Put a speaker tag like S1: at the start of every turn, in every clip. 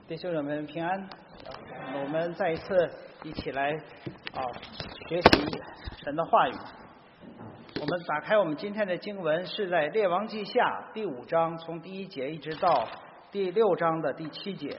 S1: 弟兄姊妹们平安。我们再一次一起来学习神的话语。我们打开我们今天的经文是在列王记下第5章，从第1节一直到第6章的第7节。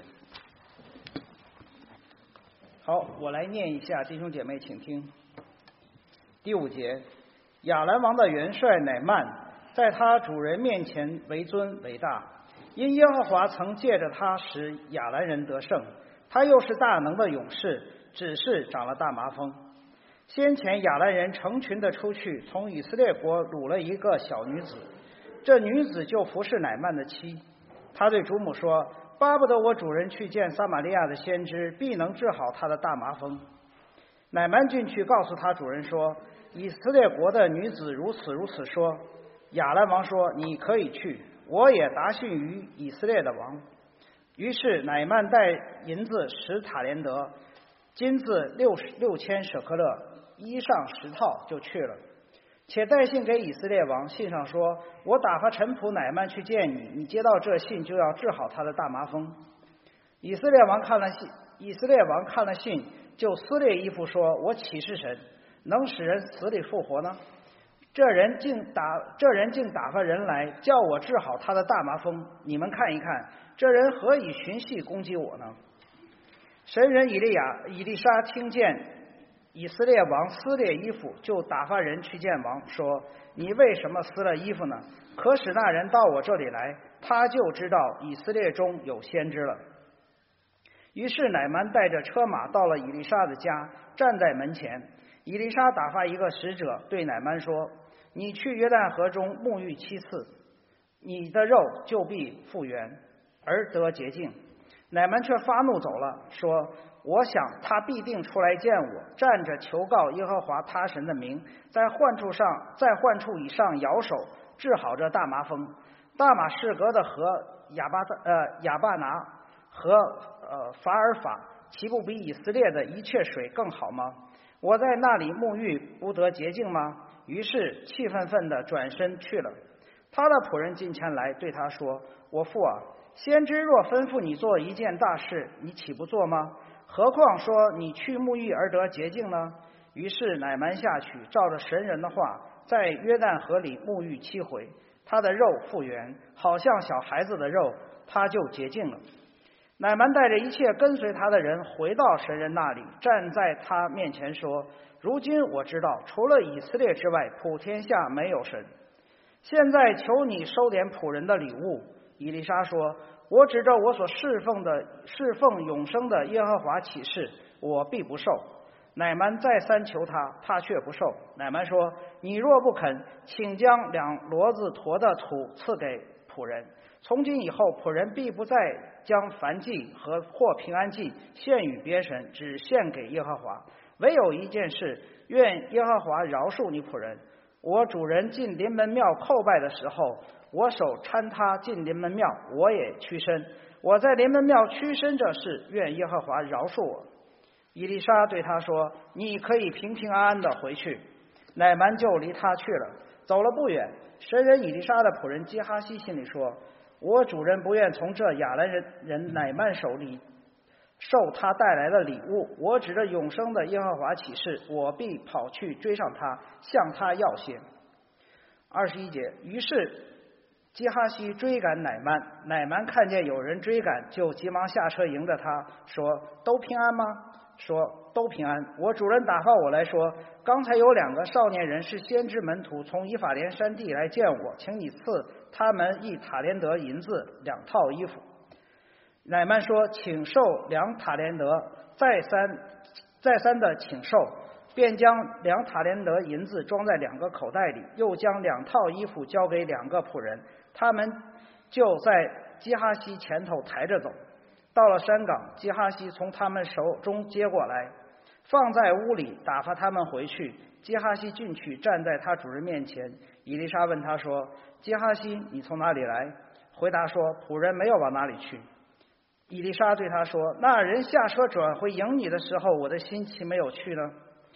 S1: 好，我来念一下，弟兄姐妹请听。第5节，亚兰王的元帅乃曼在他主人面前为尊为大，因耶和华曾借着他使亚兰人得胜，他又是大能的勇士，只是长了大麻风。先前亚兰人成群的出去，从以色列国掳了一个小女子，这女子就服侍乃曼的妻。他对主母说，巴不得我主人去见撒玛利亚的先知，必能治好他的大麻风。乃曼进去告诉他主人说，以色列国的女子如此如此说。亚兰王说，你可以去，我也答讯于以色列的王。于是乃曼带银子10塔连德，金子6000舍克勒，衣裳10套，就去了。且带信给以色列王，信上说，我打发臣仆乃曼去见你，你接到这信就要治好他的大麻风。以色列王看了信，就撕裂衣服说，我岂是神，能使人死里复活呢？这人竟打发人来，叫我治好他的大麻风。你们看一看，这人何以寻隙攻击我呢？神人以利沙听见以色列王撕裂衣服，就打发人去见王，说，你为什么撕了衣服呢？可使那人到我这里来，他就知道以色列中有先知了。于是乃曼带着车马到了以利沙的家，站在门前。以利沙打发一个使者对乃曼说，你去约旦河中沐浴7次，你的肉就必复原，而得洁净。乃曼却发怒走了，说，我想他必定出来见我，站着求告耶和华他神的名，在患处以上摇手，治好这大麻风。大马士革的河亚巴拿和法尔法，岂不比以色列的一切水更好吗？我在那里沐浴不得洁净吗？于是气愤愤地转身去了。他的仆人近前来对他说，我父啊，先知若吩咐你做一件大事，你岂不做吗？何况说你去沐浴而得洁净呢？于是乃曼下去，照着神人的话，在约旦河里沐浴7回，他的肉复原，好像小孩子的肉，他就洁净了。乃曼带着一切跟随他的人回到神人那里，站在他面前说，如今我知道除了以色列之外，普天下没有神。现在求你收敛仆人的礼物。以利沙说，我指着我所侍奉永生的耶和华起誓，我必不受。乃曼再三求他，他却不受。乃曼说，你若不肯，请将2骡子驮的土赐给仆人，从今以后仆人必不再将燔祭或平安祭献与别神，只献给耶和华。唯有一件事，愿耶和华饶恕你仆人。我主人进临门庙叩拜的时候，我手搀他进临门庙，我也屈身。我在临门庙屈身这事，愿耶和华饶恕我。以利沙对他说，你可以平平安安的回去。乃曼就离他去了。走了不远，神人以利沙的仆人基哈西心里说，我主人不愿从这亚兰人乃曼手里受他带来的礼物，我指着永生的耶和华起誓，我必跑去追上他，向他要些。21节，于是基哈西追赶乃曼，乃曼看见有人追赶，就急忙下车迎着他，说，都平安吗？说，都平安。我主人打发我来说，刚才有2个少年人是先知门徒，从以法莲山地来见我，请你赐他们1塔连德银子2套衣服。乃曼说，请受2塔连德，再三的请受，便将2塔连德银子装在2个口袋里，又将2套衣服交给2个仆人，他们就在基哈西前头抬着走。到了山岗，基哈西从他们手中接过来，放在屋里，打发他们回去。基哈西进去，站在他主人面前。以利沙问他说，基哈西，你从哪里来？回答说，仆人没有往哪里去。以利沙对他说，那人下车转回迎你的时候，我的心岂没有去呢？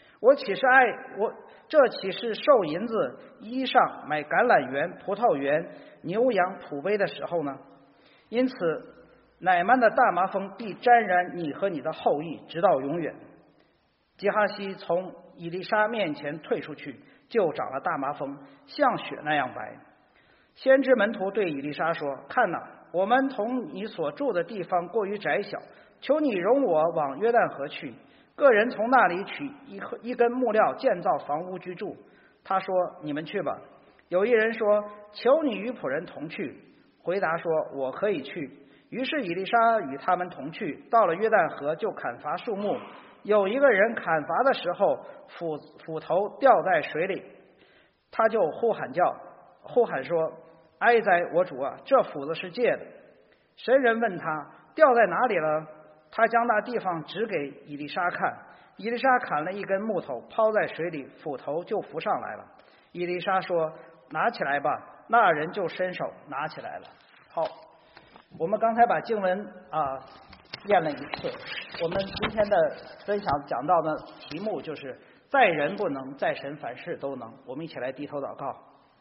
S1: 这岂是受银子、衣裳、买橄榄园、葡萄园、牛羊、仆杯的时候呢？因此乃曼的大麻风必沾染你和你的后裔，直到永远。基哈西从以利沙面前退出去，就长了大麻风，像雪那样白。先知门徒对以利沙说：看哪，我们同你所住的地方过于窄小，求你容我往约旦河去，个人从那里取一根木料建造房屋居住。他说：你们去吧。有一人说：求你与仆人同去。回答说：我可以去。于是以利沙与他们同去，到了约旦河就砍伐树木。有一个人砍伐的时候，斧头掉在水里，他就呼喊说：哀哉我主啊，这斧子是借的。神人问他掉在哪里了，他将那地方指给以利沙看。以利沙砍了一根木头抛在水里，斧头就浮上来了。以利沙说：拿起来吧。那人就伸手拿起来了。好，我们刚才把经文念了一次。我们今天的分享讲到的题目就是在人不能，在神凡事都能。我们一起来低头祷告。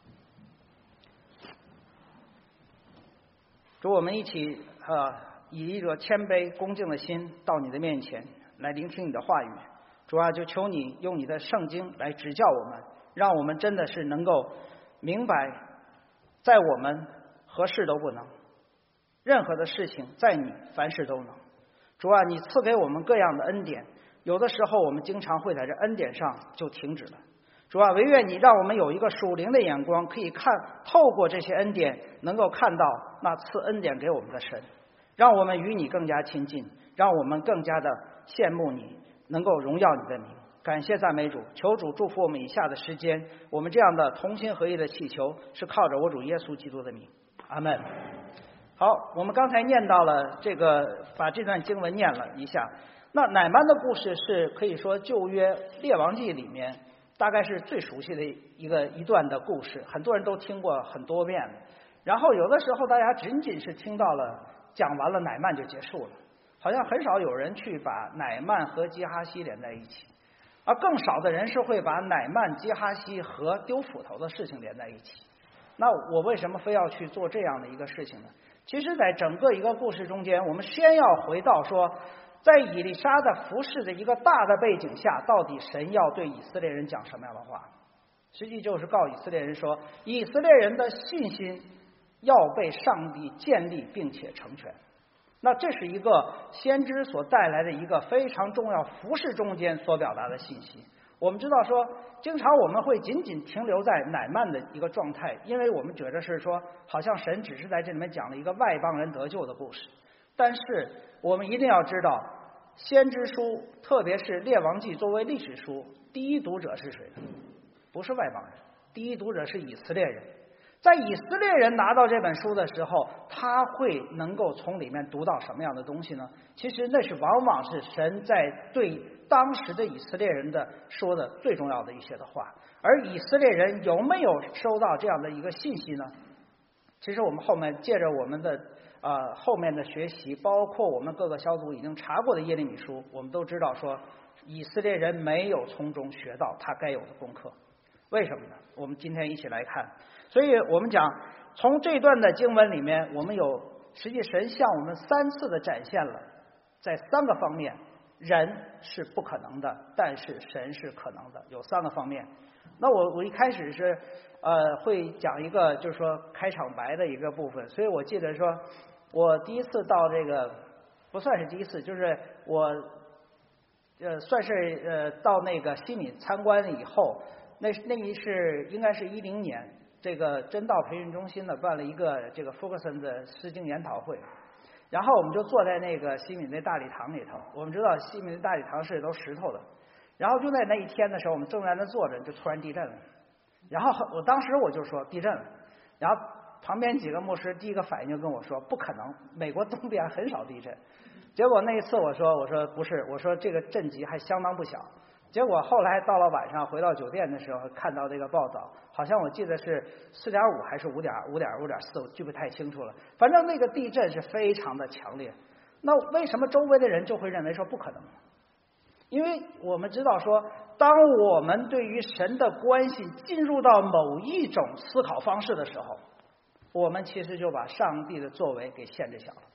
S1: 主，我们一起以一个谦卑恭敬的心到你的面前来聆听你的话语。主啊，就求你用你的圣经来指教我们，让我们真的是能够明白，在我们何事都不能，任何的事情在你凡事都能。主啊，你赐给我们各样的恩典，有的时候我们经常会在这恩典上就停止了。主啊，唯愿你让我们有一个属灵的眼光，可以透过这些恩典能够看到那赐恩典给我们的神，让我们与你更加亲近，让我们更加的羡慕你，能够荣耀你的名。感谢赞美主，求主祝福我们以下的时间。我们这样的同心合意的祈求是靠着我主耶稣基督的名，阿们。好，我们刚才念到了把这段经文念了一下。那乃曼的故事是可以说旧约列王记里面大概是最熟悉的一段的故事，很多人都听过很多遍。然后有的时候大家仅仅是听到了讲完了乃曼就结束了，好像很少有人去把乃曼和基哈西连在一起，而更少的人是会把乃曼、基哈西和丢斧头的事情连在一起。那我为什么非要去做这样的一个事情呢？其实在整个一个故事中间，我们先要回到说，在以利沙的服事的一个大的背景下，到底神要对以色列人讲什么样的话？实际就是告以色列人说，以色列人的信心要被上帝建立并且成全。那这是一个先知所带来的一个非常重要服事中间所表达的信息。我们知道说，经常我们会仅仅停留在乃曼的一个状态，因为我们觉得是说，好像神只是在这里面讲了一个外邦人得救的故事。但是我们一定要知道，先知书，特别是列王记作为历史书，第一读者是谁呢？不是外邦人，第一读者是以色列人。在以色列人拿到这本书的时候，他会能够从里面读到什么样的东西呢？其实那是往往是神在对当时的以色列人说的最重要的一些的话。而以色列人有没有收到这样的一个信息呢？其实我们后面借着我们的后面的学习，包括我们各个小组已经查过的耶利米书，我们都知道说，以色列人没有从中学到他该有的功课。为什么呢？我们今天一起来看。所以我们讲，从这段的经文里面，我们实际神向我们3次的展现了，在3个方面，人是不可能的，但是神是可能的，有3个方面。那我一开始是会讲一个就是说开场白的一个部分，所以我记得说，我第一次到这个不算是第一次，就是我算是到那个西敏参观了以后，那应该是2010年。这个真道培训中心呢办了一个这个 Ferguson 的诗经研讨会，然后我们就坐在那个西敏的大礼堂里头。我们知道西敏的大礼堂是都石头的，然后就在那一天的时候，我们正在那坐着，就突然地震了。然后当时我就说地震了，然后旁边几个牧师第一个反应就跟我说不可能，美国东边很少地震。结果那一次我说不是，我说这个震级还相当不小。结果后来到了晚上回到酒店的时候，看到这个报道，好像我记得是4.5还是5.4，我记不太清楚了。反正那个地震是非常的强烈。那为什么周围的人就会认为说不可能？因为我们知道说，当我们对于神的关系进入到某一种思考方式的时候，我们其实就把上帝的作为给限制小了。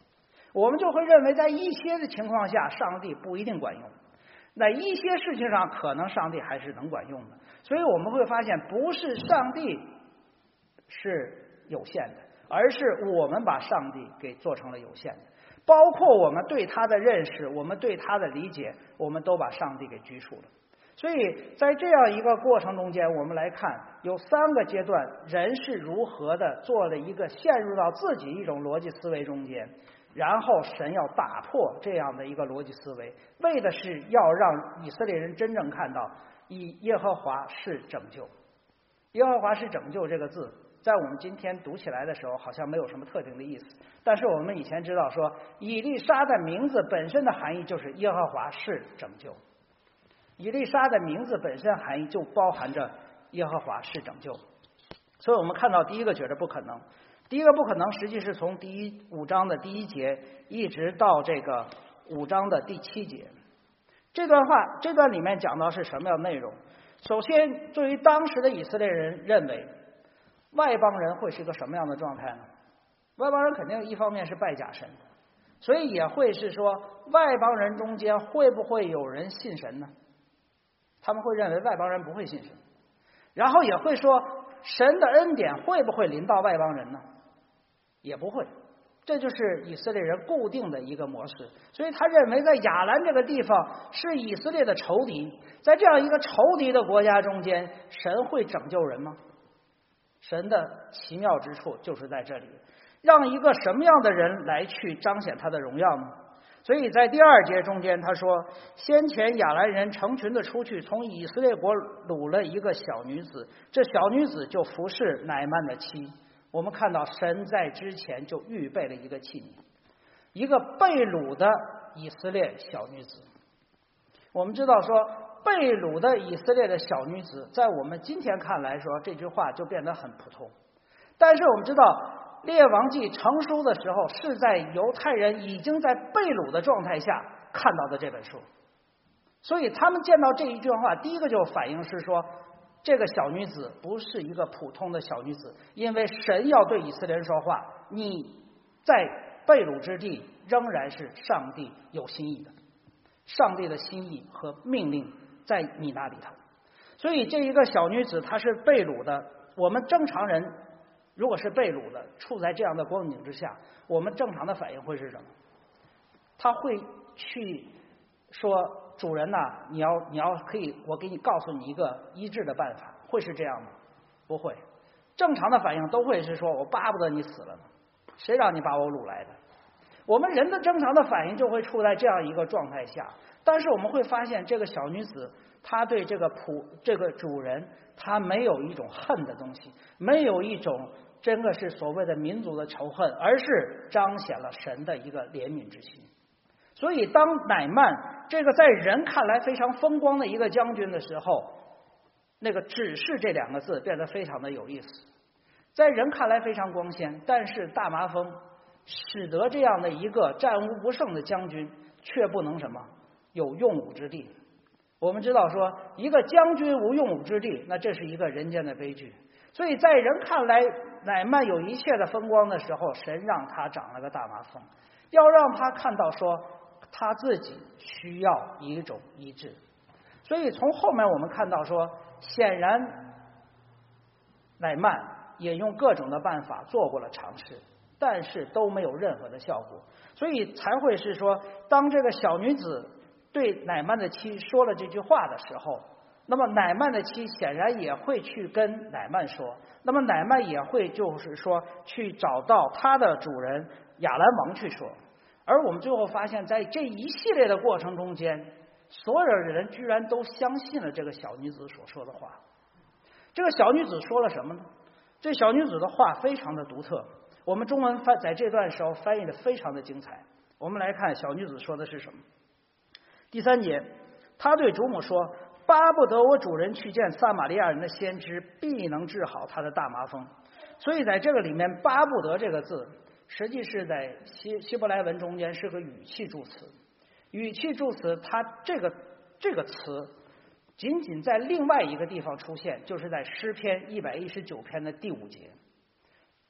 S1: 我们就会认为在一些的情况下上帝不一定管用，在一些事情上可能上帝还是能管用的。所以我们会发现不是上帝是有限的，而是我们把上帝给做成了有限的，包括我们对他的认识，我们对他的理解，我们都把上帝给拘束了。所以在这样一个过程中间，我们来看有3个阶段，人是如何的做了一个陷入到自己一种逻辑思维中间，然后神要打破这样的一个逻辑思维，为的是要让以色列人真正看到以耶和华是拯救。耶和华是拯救这个字在我们今天读起来的时候好像没有什么特定的意思，但是我们以前知道说以利沙的名字本身的含义就是耶和华是拯救，以利沙的名字本身含义就包含着耶和华是拯救。所以我们看到第一个觉得不可能，第一个不可能实际是从5章的第1节一直到这个5章的第7节。这段里面讲到是什么样的内容？首先对于当时的以色列人认为外邦人会是一个什么样的状态呢？外邦人肯定一方面是拜假神，所以也会是说外邦人中间会不会有人信神呢？他们会认为外邦人不会信神，然后也会说神的恩典会不会临到外邦人呢？也不会。这就是以色列人固定的一个模式，所以他认为在亚兰这个地方是以色列的仇敌，在这样一个仇敌的国家中间，神会拯救人吗？神的奇妙之处就是在这里，让一个什么样的人来去彰显他的荣耀呢？所以在第2节中间他说，先前亚兰人成群的出去，从以色列国掳了一个小女子，这小女子就服侍乃曼的妻。我们看到神在之前就预备了一个器皿，一个被掳的以色列小女子。我们知道说被掳的以色列的小女子在我们今天看来说这句话就变得很普通，但是我们知道列王记成书的时候是在犹太人已经在被掳的状态下看到的这本书，所以他们见到这一句话第一个就反应是说这个小女子不是一个普通的小女子，因为神要对以色列人说话，你在被掳之地仍然是上帝有心意的，上帝的心意和命令在你那里头。所以这一个小女子她是被掳的，我们正常人如果是被掳的处在这样的光景之下，我们正常的反应会是什么？他会去说主人呐，你要可以，我给你告诉你一个医治的办法，会是这样吗？不会。正常的反应都会是说我巴不得你死了呢，谁让你把我掳来的？我们人的正常的反应就会处在这样一个状态下，但是我们会发现这个小女子她对这个主人她没有一种恨的东西，没有一种真的是所谓的民族的仇恨，而是彰显了神的一个怜悯之心。所以当乃曼这个在人看来非常风光的一个将军的时候，那个只是这2个字变得非常的有意思，在人看来非常光鲜，但是大麻风使得这样的一个战无不胜的将军却不能什么有用武之地。我们知道说一个将军无用武之地，那这是一个人间的悲剧。所以在人看来乃曼有一切的风光的时候，神让他长了个大麻风，要让他看到说他自己需要一种医治。所以从后面我们看到说，显然乃曼也用各种的办法做过了尝试，但是都没有任何的效果，所以才会是说当这个小女子对乃曼的妻说了这句话的时候，那么乃曼的妻显然也会去跟乃曼说，那么乃曼也会就是说去找到他的主人亚兰王去说。而我们最后发现在这一系列的过程中间，所有的人居然都相信了这个小女子所说的话。这个小女子说了什么呢？这小女子的话非常的独特，我们中文在这段时候翻译的非常的精彩。我们来看小女子说的是什么。第3节，她对主母说，巴不得我主人去见撒玛利亚人的先知，必能治好他的大麻风。所以在这个里面巴不得这个字实际是在希伯来文中间是个语气助词，语气助词它这个词仅仅在另外一个地方出现，就是在诗篇119篇的第5节。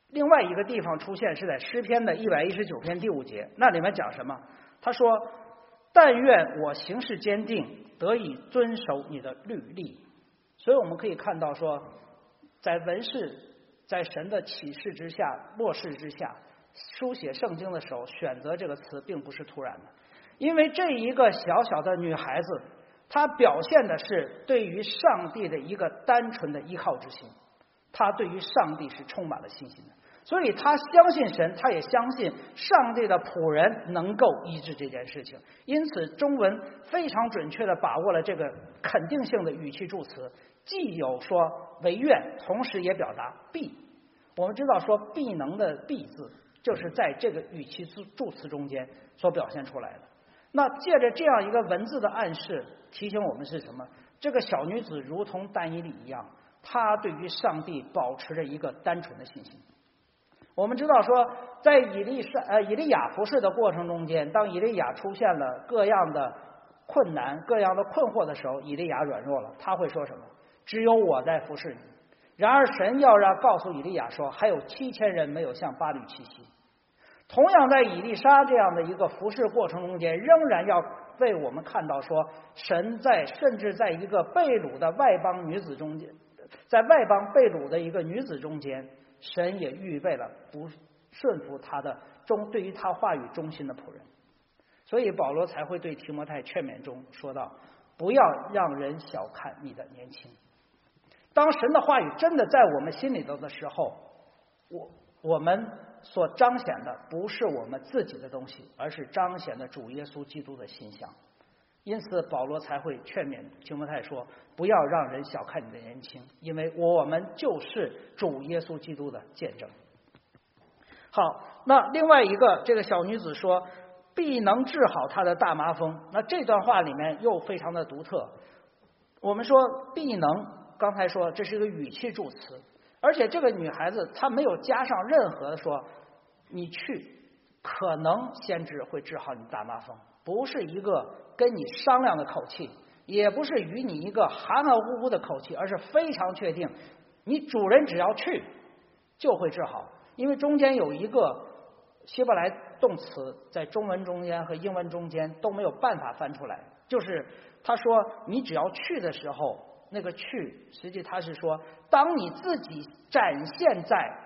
S1: 另外一个地方出现是在诗篇的119篇第5节，那里面讲什么？他说：但愿我行事坚定，得以遵守你的律例。所以我们可以看到说，在文士在神的启示之下、默示之下，书写圣经的时候，选择这个词并不是突然的，因为这一个小小的女孩子，她表现的是对于上帝的一个单纯的依靠之心，她对于上帝是充满了信心的，所以她相信神，她也相信上帝的仆人能够医治这件事情。因此中文非常准确地把握了这个肯定性的语气助词，既有说唯愿，同时也表达必。我们知道说必能的必字就是在这个语气助词中间所表现出来的。那借着这样一个文字的暗示，提醒我们是什么？这个小女子如同但以理一样，她对于上帝保持着一个单纯的信心。我们知道说，在以利亚服侍的过程中间，当以利亚出现了各样的困难、各样的困惑的时候，以利亚软弱了，他会说什么？只有我在服侍你。然而神要告诉以利亚说，还有7000人没有向巴吕屈膝。同样在以利沙这样的一个服侍过程中间，仍然要为我们看到说，神甚至在一个被掳的外邦女子中间，在外邦被掳的一个女子中间，神也预备了不顺服他的对于他话语忠心的仆人。所以保罗才会对提摩太劝勉中说到，不要让人小看你的年轻。当神的话语真的在我们心里头的时候，我们所彰显的不是我们自己的东西，而是彰显的主耶稣基督的形象。因此保罗才会劝勉提摩太说，不要让人小看你的年轻，因为我们就是主耶稣基督的见证。好，那另外一个，这个小女子说必能治好她的大麻风，那这段话里面又非常的独特。我们说必能，刚才说这是一个语气助词，而且这个女孩子她没有加上任何的说你去，可能先知会治好你大麻风，不是一个跟你商量的口气，也不是与你一个含含糊糊的口气，而是非常确定你主人只要去就会治好。因为中间有一个希伯来动词在中文中间和英文中间都没有办法翻出来，就是他说你只要去的时候，那个去实际他是说当你自己展现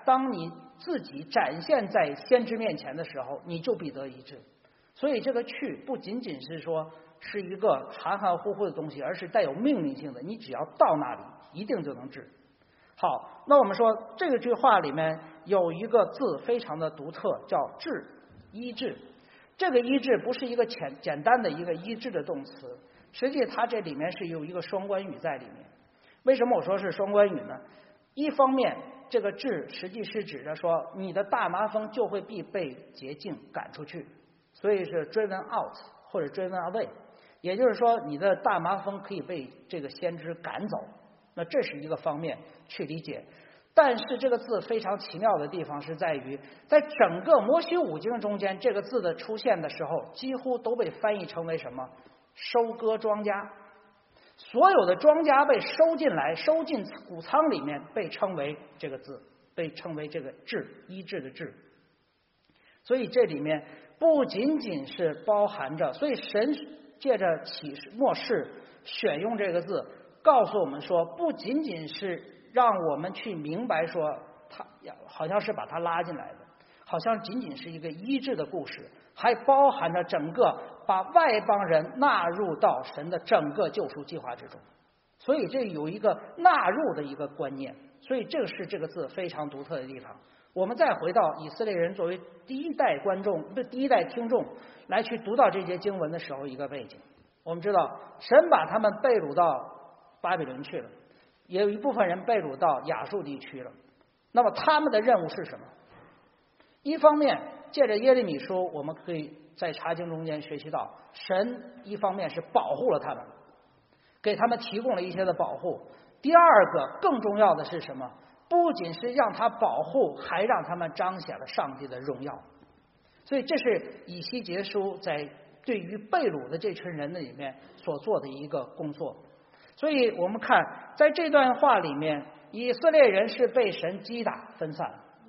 S1: 在先知面前的时候，你就必得医治。所以这个去不仅仅是说是一个含含糊糊的东西，而是带有命令性的，你只要到那里一定就能治。好，那我们说这句话里面有一个字非常的独特，叫治，医治。这个医治不是一个简单的一个医治的动词，实际它这里面是有一个双关语在里面。为什么我说是双关语呢？一方面这个治实际是指着说你的大麻风就会被洁净赶出去，所以是 driven out 或者 driven away， 也就是说你的大麻风可以被这个先知赶走，那这是一个方面去理解。但是这个字非常奇妙的地方是在于，在整个摩西五经中间，这个字的出现的时候几乎都被翻译成为什么？收割庄稼。所有的庄稼被收进来，收进谷仓里面，被称为这个字，被称为这个治，医治的治。所以这里面不仅仅是包含着，所以神借着启示默示选用这个字，告诉我们说，不仅仅是让我们去明白说他好像是把他拉进来的，好像仅仅是一个医治的故事，还包含着整个把外邦人纳入到神的整个救赎计划之中。所以这有一个纳入的一个观念，所以这个是这个字非常独特的地方。我们再回到以色列人作为第一代听众来去读到这节经文的时候一个背景。我们知道神把他们被掳到巴比伦去了，也有一部分人被掳到亚述地区了。那么他们的任务是什么？一方面借着耶利米书，我们可以在查经中间学习到，神一方面是保护了他们，给他们提供了一些的保护。第二个更重要的是什么？不仅是让他保护，还让他们彰显了上帝的荣耀。所以这是以西结书在对于被掳的这群人的里面所做的一个工作。所以我们看在这段话里面，以色列人是被神击打分散，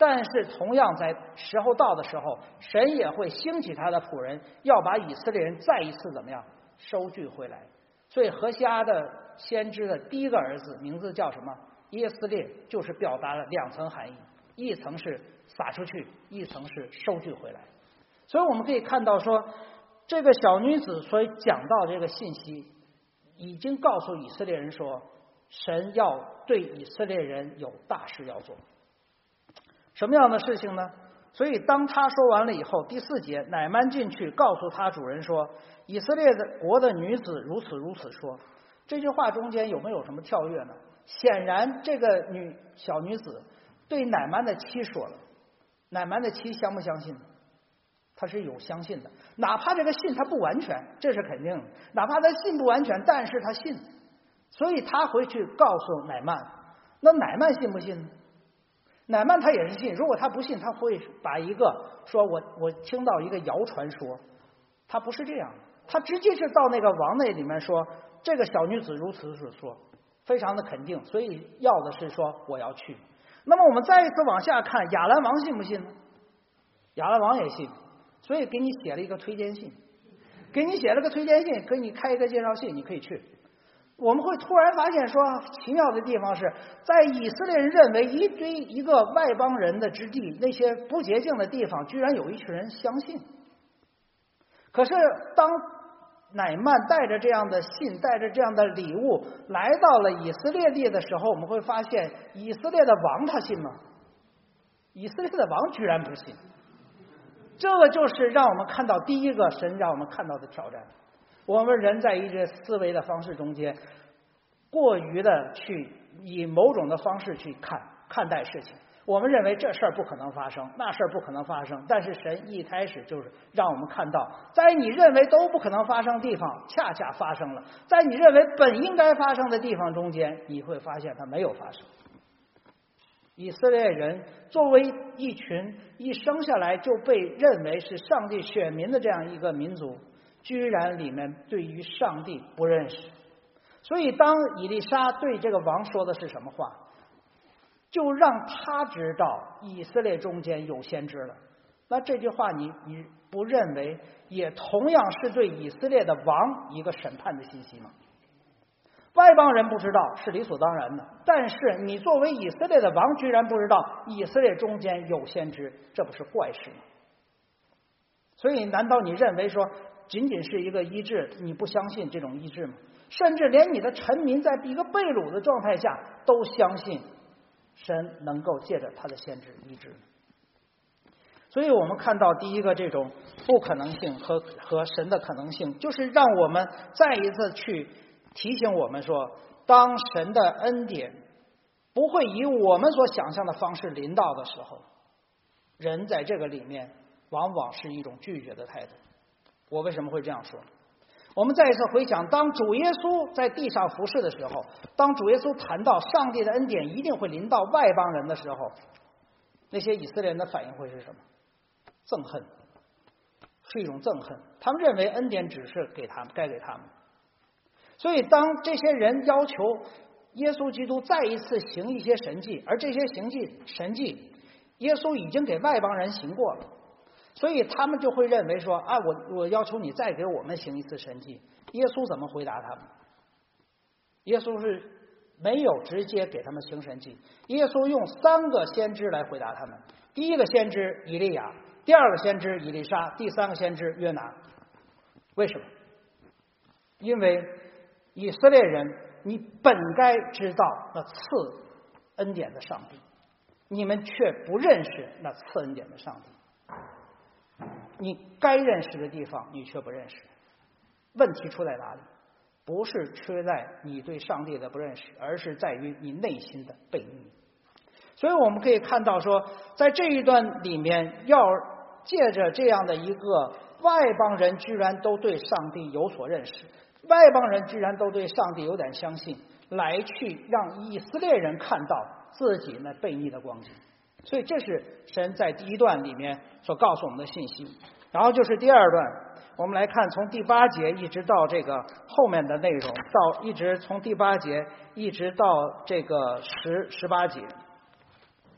S1: 但是同样在时候到的时候，神也会兴起他的仆人，要把以色列人再一次怎么样收聚回来。所以何西阿的先知的第一个儿子名字叫什么？耶斯列，就是表达了2层含义，一层是撒出去，一层是收聚回来。所以我们可以看到说，这个小女子所讲到这个信息，已经告诉以色列人说，神要对以色列人有大事要做。什么样的事情呢？所以当他说完了以后，第4节，乃縵进去告诉他主人说，以色列国的女子如此如此说。这句话中间有没有什么跳跃呢？显然这个小女子对乃縵的妻说了，乃縵的妻相不相信？他是有相信的，哪怕这个信他不完全，这是肯定的，哪怕他信不完全，但是他信，所以他回去告诉乃縵。那乃縵信不信呢？乃縵他也是信，如果他不信，他会把一个说我听到一个谣传说，他不是这样，他直接是到那个王那里面说，这个小女子如此如此说，非常的肯定，所以要的是说我要去。那么我们再一次往下看，亚兰王信不信呢？亚兰王也信，所以给你写了一个推荐信，给你写了个推荐信，给你开一个介绍信，你可以去。我们会突然发现说，奇妙的地方是在以色列人认为一个外邦人的之地，那些不洁净的地方，居然有一群人相信。可是当乃縵带着这样的信，带着这样的礼物来到了以色列地的时候，我们会发现以色列的王他信吗？以色列的王居然不信。这个就是让我们看到第一个神让我们看到的挑战。我们人在一个思维的方式中间，过于的去以某种的方式去看待事情，我们认为这事儿不可能发生，那事儿不可能发生，但是神一开始就是让我们看到，在你认为都不可能发生的地方，恰恰发生了；在你认为本应该发生的地方中间，你会发现它没有发生。以色列人作为一群一生下来就被认为是上帝选民的这样一个民族，居然里面对于上帝不认识。所以当以利沙对这个王说的是什么话，就让他知道以色列中间有先知了。那这句话你不认为也同样是对以色列的王一个审判的信息吗？外邦人不知道是理所当然的，但是你作为以色列的王居然不知道以色列中间有先知，这不是怪事吗？所以难道你认为说仅仅是一个医治，你不相信这种医治吗？甚至连你的臣民在一个被掳的状态下都相信神能够借着他的先知医治。所以我们看到第一个这种不可能性和神的可能性，就是让我们再一次去提醒我们说，当神的恩典不会以我们所想象的方式临到的时候，人在这个里面往往是一种拒绝的态度。我为什么会这样说？我们再一次回想，当主耶稣在地上服侍的时候，当主耶稣谈到上帝的恩典一定会临到外邦人的时候，那些以色列人的反应会是什么？憎恨，是一种憎恨。他们认为恩典只是给他们，该给他们。所以当这些人要求耶稣基督再一次行一些神迹，而这些神迹耶稣已经给外邦人行过了，所以他们就会认为说啊，我要求你再给我们行一次神迹。耶稣怎么回答他们？耶稣是没有直接给他们行神迹，耶稣用3个先知来回答他们。第一个先知以利亚，第2个先知以利沙，第3个先知约拿。为什么？因为以色列人，你本该知道那赐恩典的上帝，你们却不认识那赐恩典的上帝。你该认识的地方你却不认识。问题出在哪里？不是出在你对上帝的不认识，而是在于你内心的悖逆。所以我们可以看到说，在这一段里面，要借着这样的一个外邦人居然都对上帝有所认识，外邦人居然都对上帝有点相信，来去让以色列人看到自己那悖逆的光景。所以这是神在第一段里面所告诉我们的信息。然后就是第2段，我们来看从第8节一直到这个后面的内容，一直从第8节一直到这个18节。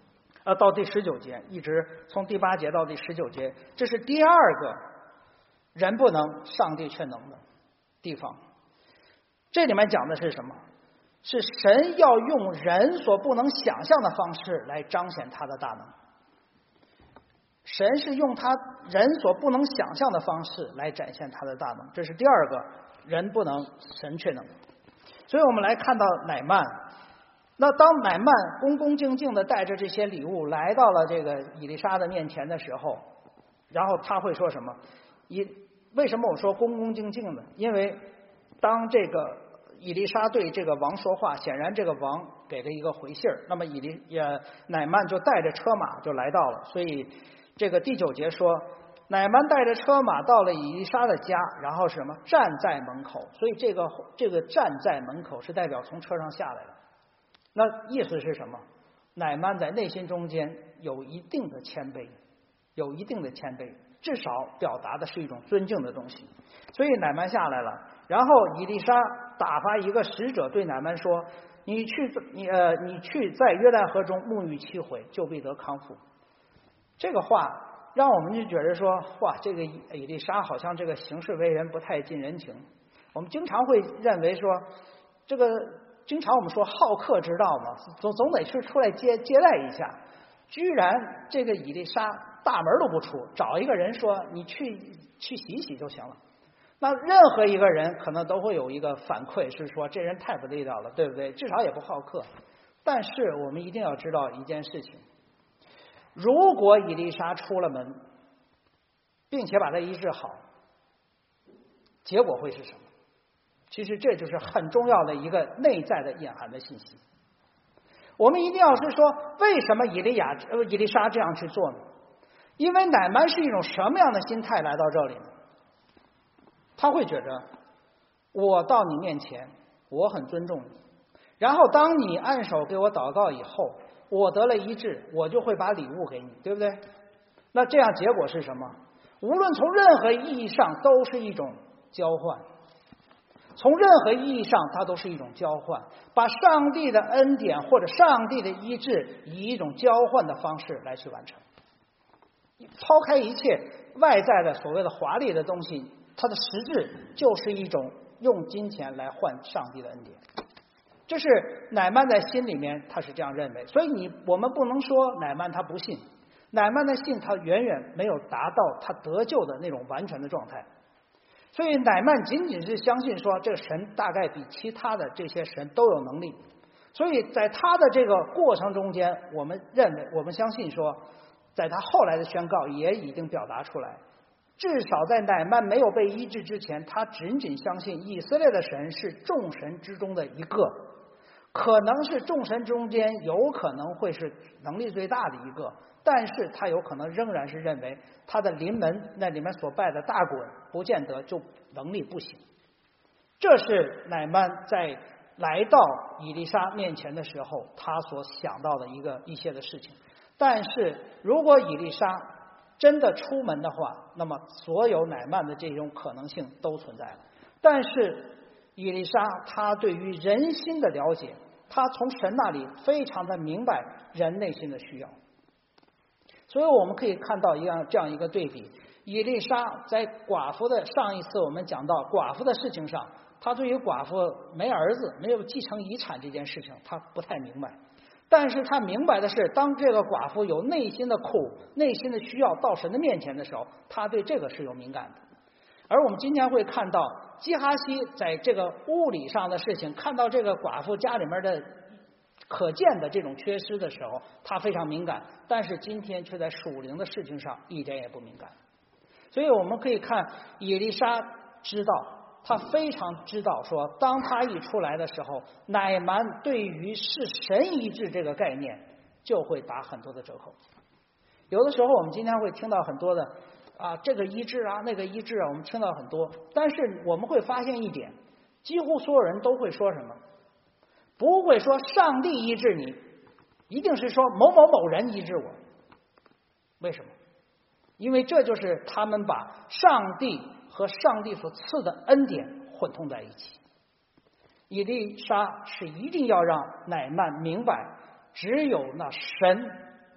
S1: 到第19节，一直从第8节到第19节，这是第2个人不能，上帝却能的地方。这里面讲的是什么？是神要用人所不能想象的方式来彰显他的大能。神是用他人所不能想象的方式来展现他的大能，这是第2个人不能，神却能。所以我们来看到乃缦，那当乃缦恭恭敬敬的带着这些礼物来到了这个以利沙的面前的时候，然后他会说什么？为什么我说恭恭敬敬呢？因为当这个以利沙对这个王说话，显然这个王给了一个回信儿，那么乃缦就带着车马就来到了。所以这个第9节说，乃缦带着车马到了以利沙的家，然后是什么？站在门口。所以这个站在门口是代表从车上下来了。那意思是什么？乃缦在内心中间有一定的谦卑，有一定的谦卑，至少表达的是一种尊敬的东西。所以乃缦下来了，然后以利沙打发一个使者对乃缦说：“你去在约旦河中沐浴7回，就必得康复。”这个话让我们就觉得说，哇，这个以利沙好像这个行事为人不太近人情。我们经常会认为说，经常我们说好客之道嘛，总得是出来接待一下。居然这个以利沙大门都不出，找一个人说你去洗洗就行了。那任何一个人可能都会有一个反馈，是说这人太不地道了，对不对？至少也不好客。但是我们一定要知道一件事情，如果以利沙出了门，并且把他医治好，结果会是什么？其实这就是很重要的一个内在的隐含的信息。我们一定要是说，为什么以利沙这样去做呢？因为乃缦是一种什么样的心态来到这里呢？他会觉着，我到你面前，我很尊重你，然后当你按手给我祷告以后，我得了医治，我就会把礼物给你，对不对？那这样结果是什么？无论从任何意义上都是一种交换。从任何意义上，它都是一种交换，把上帝的恩典或者上帝的医治以一种交换的方式来去完成。抛开一切外在的所谓的华丽的东西，它的实质就是一种用金钱来换上帝的恩典。这是乃缦在心里面他是这样认为，所以我们不能说乃缦他不信，乃缦的信他远远没有达到他得救的那种完全的状态。所以乃缦仅仅是相信说，这个神大概比其他的这些神都有能力。所以在他的这个过程中间，我们相信说，在他后来的宣告也已经表达出来，至少在乃缦没有被医治之前，他仅仅相信以色列的神是众神之中的一个，可能是众神中间有可能会是能力最大的一个，但是他有可能仍然是认为他的临门那里面所拜的大滚不见得就能力不行。这是乃缦在来到以利沙面前的时候他所想到的一些的事情。但是如果以利沙真的出门的话，那么所有乃缦的这种可能性都存在了。但是以利沙他对于人心的了解，他从神那里非常的明白人内心的需要。所以我们可以看到这样一个对比，以利沙在寡妇的上一次我们讲到寡妇的事情上，他对于寡妇没儿子没有继承遗产这件事情他不太明白，但是他明白的是，当这个寡妇有内心的苦内心的需要到神的面前的时候，他对这个是有敏感的。而我们今天会看到基哈西在这个物理上的事情，看到这个寡妇家里面的可见的这种缺失的时候，他非常敏感，但是今天却在属灵的事情上一点也不敏感。所以我们可以看以利沙知道，他非常知道说，当他一出来的时候，乃缦对于是神医治这个概念就会打很多的折扣。有的时候我们今天会听到很多的这个医治那个医治我们听到很多，但是我们会发现一点，几乎所有人都会说什么？不会说上帝医治你，一定是说某某某人医治我。为什么？因为这就是他们把上帝和上帝所赐的恩典混同在一起。以利沙是一定要让乃缦明白，只有那神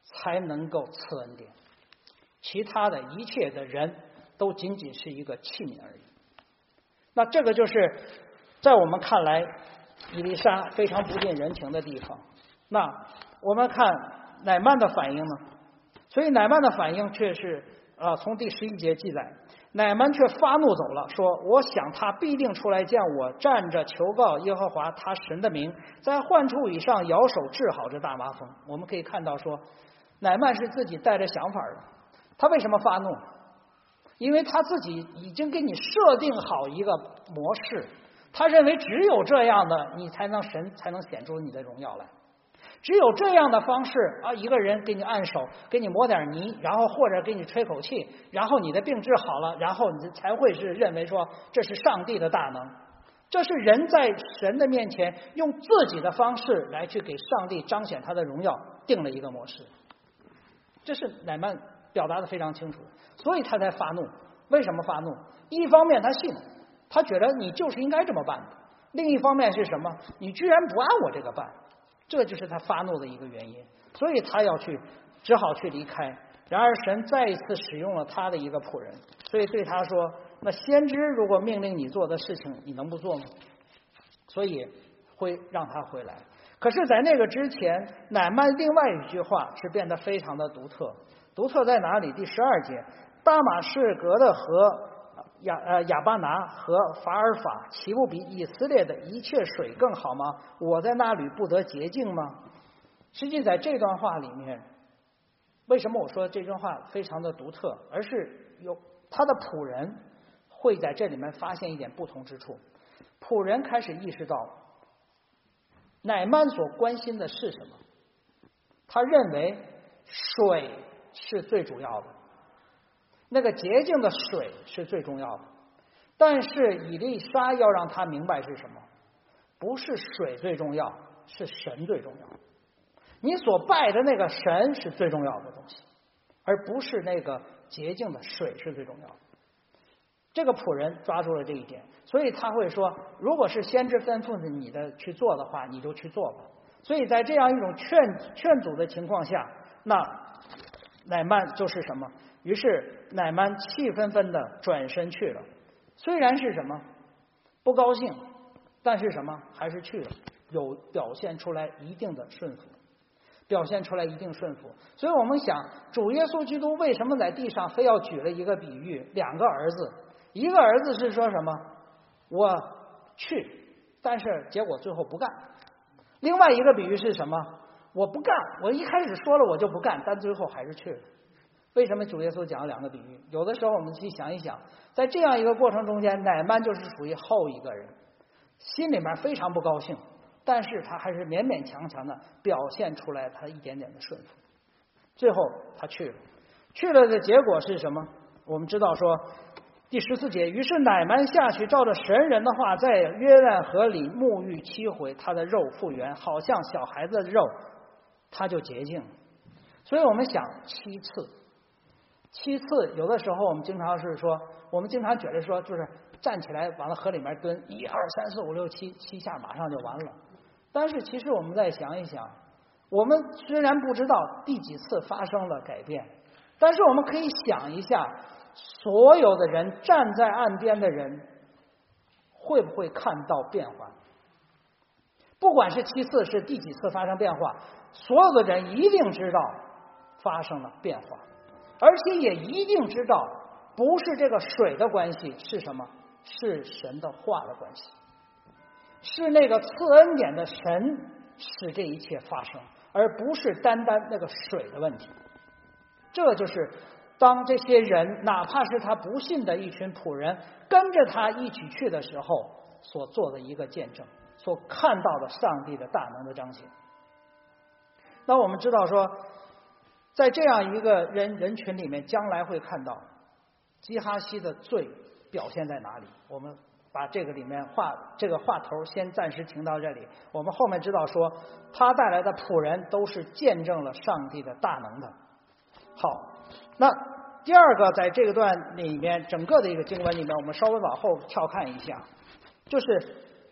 S1: 才能够赐恩典，其他的一切的人都仅仅是一个器皿而已。那这个就是在我们看来以利沙非常不近人情的地方。那我们看乃曼的反应呢？所以乃曼的反应却是从第11节记载，乃曼却发怒走了，说我想他必定出来见我，站着求告耶和华他神的名，在患处以上摇手治好这大麻风。我们可以看到说乃曼是自己带着想法的。他为什么发怒？因为他自己已经给你设定好一个模式，他认为只有这样的你神才能显出你的荣耀来，只有这样的方式一个人给你按手，给你抹点泥，然后或者给你吹口气，然后你的病治好了，然后你才会是认为说这是上帝的大能。这是人在神的面前用自己的方式来去给上帝彰显他的荣耀定了一个模式。这是乃曼表达的非常清楚，所以他才发怒。为什么发怒？一方面他信，他觉得你就是应该这么办的；另一方面是什么？你居然不按我这个办，这就是他发怒的一个原因。所以他只好去离开。然而神再一次使用了他的一个仆人，所以对他说，那先知如果命令你做的事情你能不做吗？所以会让他回来。可是在那个之前，乃曼另外一句话是变得非常的独特。独特在哪里？第12节，大马士革的和亚巴拿和法尔法岂不比以色列的一切水更好吗？我在那里不得洁净吗？实际在这段话里面，为什么我说这段话非常的独特，而是有他的仆人会在这里面发现一点不同之处。仆人开始意识到乃曼所关心的是什么，他认为水是最主要的，那个洁净的水是最重要的。但是以利沙要让他明白是什么？不是水最重要，是神最重要。你所拜的那个神是最重要的东西，而不是那个洁净的水是最重要的。这个仆人抓住了这一点，所以他会说，如果是先知吩咐你的去做的话，你就去做吧。所以在这样一种劝阻的情况下，那乃曼就是什么？于是乃曼气愤愤的转身去了。虽然是什么不高兴，但是什么还是去了，有表现出来一定的顺服，表现出来一定顺服。所以我们想，主耶稣基督为什么在地上非要举了一个比喻，两个儿子，一个儿子是说什么我去，但是结果最后不干。另外一个比喻是什么？我不干，我一开始说了我就不干，但最后还是去了。为什么主耶稣讲了两个比喻？有的时候我们去想一想，在这样一个过程中间，乃曼就是属于后一个人，心里面非常不高兴，但是他还是勉勉强强的表现出来他一点点的顺服。最后他去了的结果是什么？我们知道说第14节，于是乃曼下去，照着神人的话，在约旦河里沐浴7回，他的肉复原，好像小孩子的肉，他就洁净。所以我们想7次，有的时候我们经常觉得说，就是站起来往了河里面蹲1、2、3、4、5、6、7下，马上就完了。但是其实我们再想一想，我们虽然不知道第几次发生了改变，但是我们可以想一下，所有的人站在岸边的人会不会看到变化？不管是7次是第几次发生变化，所有的人一定知道发生了变化，而且也一定知道不是这个水的关系，是什么？是神的话的关系，是那个赐恩典的神使这一切发生，而不是单单那个水的问题。这就是当这些人哪怕是他不信的一群仆人跟着他一起去的时候所做的一个见证，所看到的上帝的大能的彰显。那我们知道说，在这样一个人群里面，将来会看到基哈西的罪表现在哪里。我们把这个里面这个话头先暂时停到这里，我们后面知道说他带来的仆人都是见证了上帝的大能的。好，那第二个在这个段里面整个的一个经文里面，我们稍微往后跳看一下，就是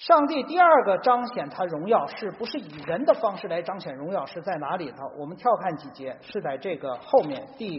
S1: 上帝第二个彰显他荣耀，是不是以人的方式来彰显荣耀？是在哪里头？我们跳看几节，是在这个后面第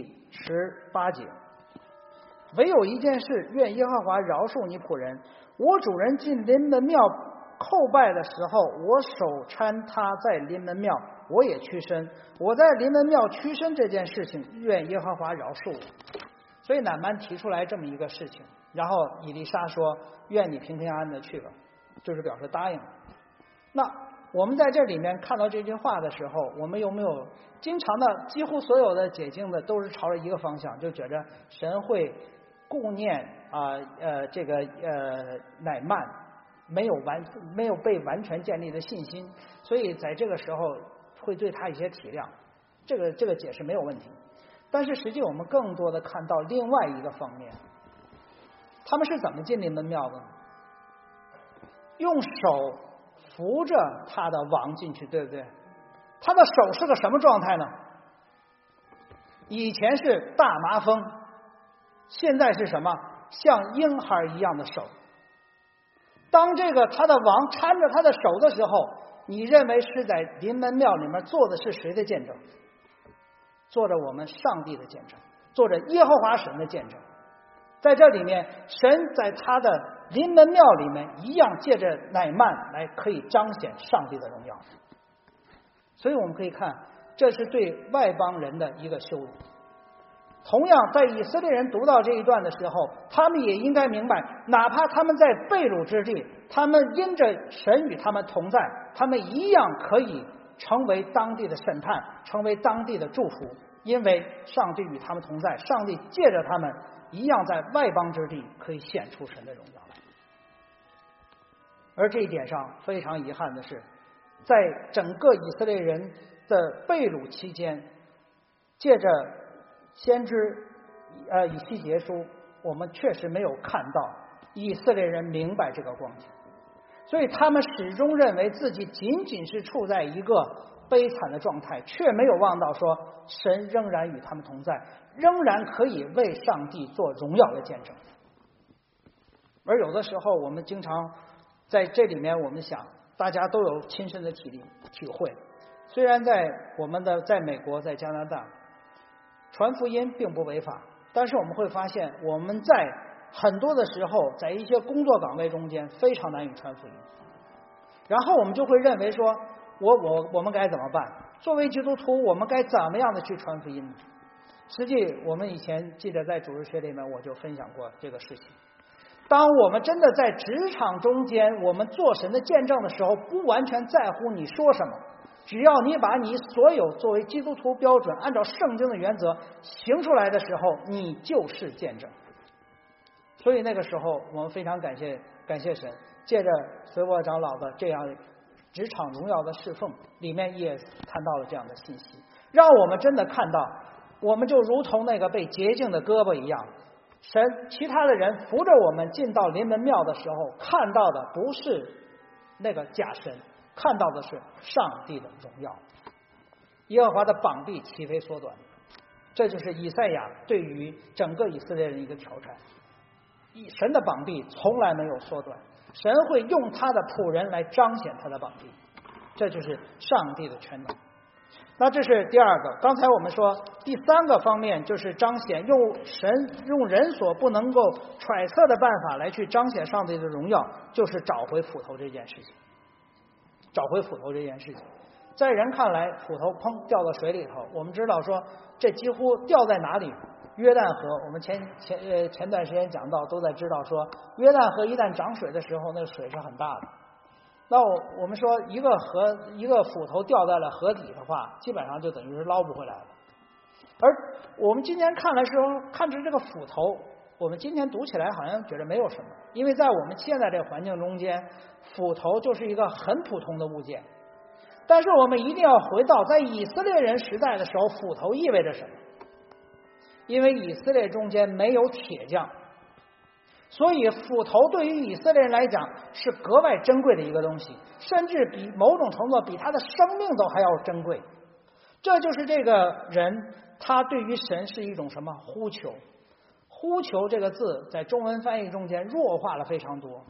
S1: 18节。唯有一件事，愿耶和华饶恕你仆人。我主人进临门庙叩拜的时候，我手搀他在临门庙，我也屈身。我在临门庙屈身这件事情，愿耶和华饶恕我。所以乃曼提出来这么一个事情，然后以利沙说：“愿你平平安安的去吧。”就是表示答应。那我们在这里面看到这句话的时候，我们有没有经常的，几乎所有的解经的都是朝着一个方向，就觉着神会顾念这个乃曼没有被完全建立的信心，所以在这个时候会对他一些体谅，这个解释没有问题。但是实际我们更多的看到另外一个方面，他们是怎么进临门庙的？用手扶着他的王进去，对不对？他的手是个什么状态呢？以前是大麻风，现在是什么？像婴孩一样的手。当这个他的王搀着他的手的时候，你认为是在临门庙里面做的是谁的见证？做着我们上帝的见证，做着耶和华神的见证。在这里面，神在他的临门庙里面一样借着乃曼来可以彰显上帝的荣耀。所以我们可以看，这是对外邦人的一个羞辱。同样在以色列人读到这一段的时候，他们也应该明白，哪怕他们在被掳之地，他们因着神与他们同在，他们一样可以成为当地的审判，成为当地的祝福，因为上帝与他们同在，上帝借着他们一样在外邦之地可以显出神的荣耀来。而这一点上非常遗憾的是，在整个以色列人的被掳期间，借着先知以西结书，我们确实没有看到以色列人明白这个光景，所以他们始终认为自己仅仅是处在一个悲惨的状态，却没有忘到说神仍然与他们同在，仍然可以为上帝做荣耀的见证。而有的时候我们经常在这里面，我们想大家都有亲身的体会，虽然在美国在加拿大传福音并不违法，但是我们会发现我们在很多的时候在一些工作岗位中间非常难以传福音，然后我们就会认为说我们该怎么办？作为基督徒我们该怎么样的去传福音呢？实际我们以前记得在主日学里面我就分享过这个事情，当我们真的在职场中间我们做神的见证的时候，不完全在乎你说什么，只要你把你所有作为基督徒标准按照圣经的原则行出来的时候，你就是见证。所以那个时候我们非常感谢神，借着随波长老的这样职场荣耀的侍奉，里面也谈到了这样的信息，让我们真的看到我们就如同那个被洁净的胳膊一样，神其他的人扶着我们进到临门庙的时候，看到的不是那个假神，看到的是上帝的荣耀。耶和华的膀臂岂非缩短？这就是以赛亚对于整个以色列人一个挑战。神的膀臂从来没有缩短，神会用他的仆人来彰显他的膀臂，这就是上帝的全能。那这是第二个。刚才我们说第三个方面就是彰显用人所不能够揣测的办法来去彰显上帝的荣耀，就是找回斧头这件事情。找回斧头这件事情，在人看来斧头砰掉到水里头，我们知道说这几乎掉在哪里？约旦河，我们前段时间讲到都在知道说，约旦河一旦涨水的时候，那个水是很大的。那我们说一个斧头掉在了河底的话，基本上就等于是捞不回来了。而我们今天看来时候，看着这个斧头，我们今天读起来好像觉得没有什么，因为在我们现在这个环境中间，斧头就是一个很普通的物件。但是我们一定要回到在以色列人时代的时候，斧头意味着什么？因为以色列中间没有铁匠，所以斧头对于以色列人来讲是格外珍贵的一个东西，甚至比某种程度比他的生命都还要珍贵。这就是这个人他对于神是一种什么呼求。呼求这个字在中文翻译中间弱化了非常多，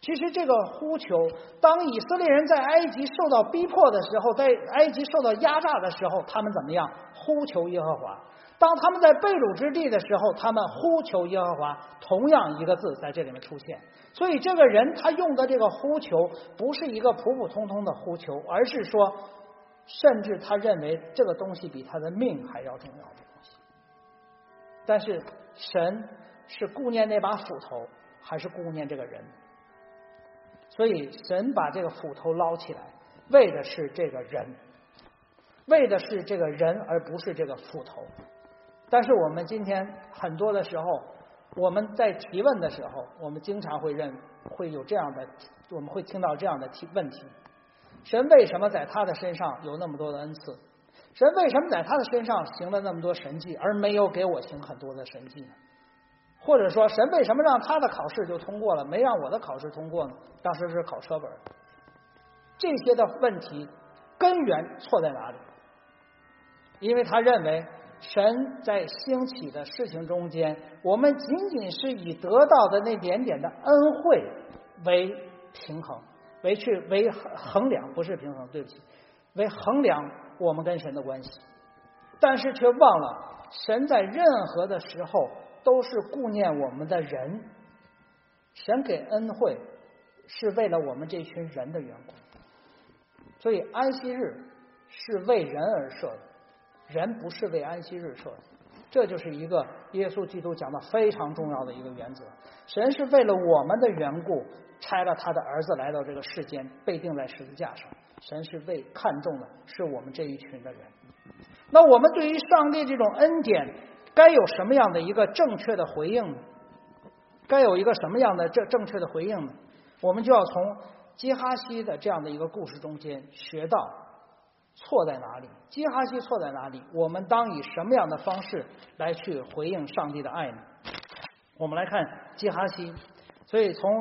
S1: 其实这个呼求，当以色列人在埃及受到逼迫的时候，在埃及受到压榨的时候，他们怎么样？呼求耶和华。当他们在被掳之地的时候，他们呼求耶和华，同样一个字在这里面出现。所以这个人他用的这个呼求不是一个普普通通的呼求，而是说甚至他认为这个东西比他的命还要重要的东西。但是神是顾念那把斧头，还是顾念这个人？所以神把这个斧头捞起来，为的是这个人，为的是这个人，而不是这个斧头。但是我们今天很多的时候，我们在提问的时候，我们经常会有这样的，我们会听到这样的问题：神为什么在他的身上有那么多的恩赐？神为什么在他的身上行了那么多神迹，而没有给我行很多的神迹呢？或者说，神为什么让他的考试就通过了，没让我的考试通过呢？当时是考车本。这些的问题根源错在哪里？因为他认为神在兴起的事情中间，我们仅仅是以得到的那点点的恩惠为平衡，为衡量，不是平衡，对不起，为衡量我们跟神的关系。但是却忘了，神在任何的时候都是顾念我们的人，神给恩惠是为了我们这群人的缘故。所以安息日是为人而设的，人不是为安息日设的。这就是一个耶稣基督讲的非常重要的一个原则。神是为了我们的缘故差了他的儿子来到这个世间，被钉在十字架上。神是看重的是我们这一群的人。那我们对于上帝这种恩典该有什么样的一个正确的回应呢？该有一个什么样的正确的回应呢？我们就要从基哈西的这样的一个故事中间学到错在哪里，基哈西错在哪里，我们当以什么样的方式来去回应上帝的爱呢？我们来看基哈西，所以从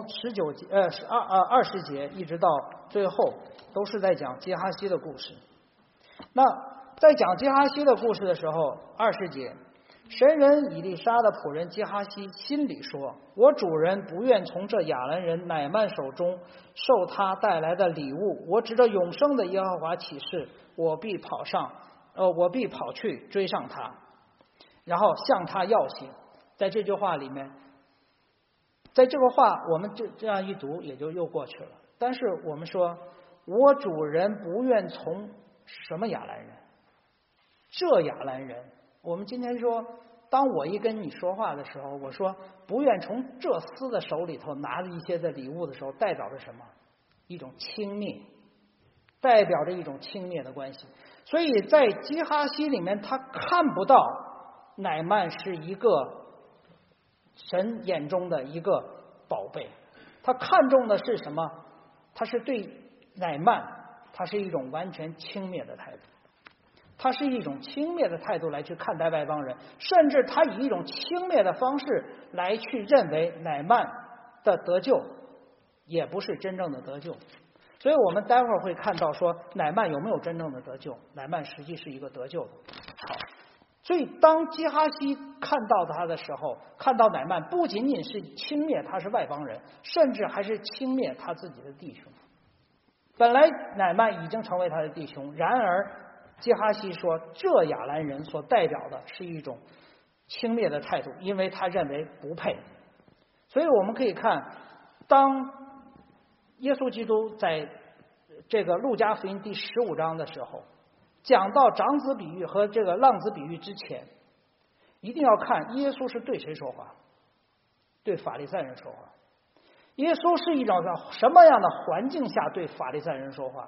S1: 20节一直到最后都是在讲基哈西的故事。那在讲基哈西的故事的时候，20节，神人以利沙的仆人基哈西心里说：我主人不愿从这亚兰人乃曼手中受他带来的礼物，我指着永生的耶和华起誓，我必跑去追上他，然后向他要挟。在这句话里面，在这个话我们这样一读也就又过去了。但是我们说，我主人不愿从什么亚兰人？这亚兰人，我们今天说，当我一跟你说话的时候，我说不愿从这厮的手里头拿着一些的礼物的时候，代表着什么？一种轻蔑，代表着一种轻蔑的关系。所以在基哈西里面，他看不到乃曼是一个神眼中的一个宝贝，他看重的是什么？他是对乃曼，他是一种完全轻蔑的态度。他是一种轻蔑的态度来去看待外邦人，甚至他以一种轻蔑的方式来去认为乃曼的得救也不是真正的得救。所以我们待会儿会看到说乃曼有没有真正的得救，乃曼实际是一个得救的。好，所以当基哈西看到他的时候，看到乃曼不仅仅是轻蔑他是外邦人，甚至还是轻蔑他自己的弟兄。本来乃曼已经成为他的弟兄，然而基哈西说，这亚兰人所代表的是一种轻蔑的态度，因为他认为不配。所以我们可以看，当耶稣基督在这个路加福音第15章的时候，讲到长子比喻和这个浪子比喻之前，一定要看耶稣是对谁说话，对法利赛人说话。耶稣是一种什么样的环境下对法利赛人说话？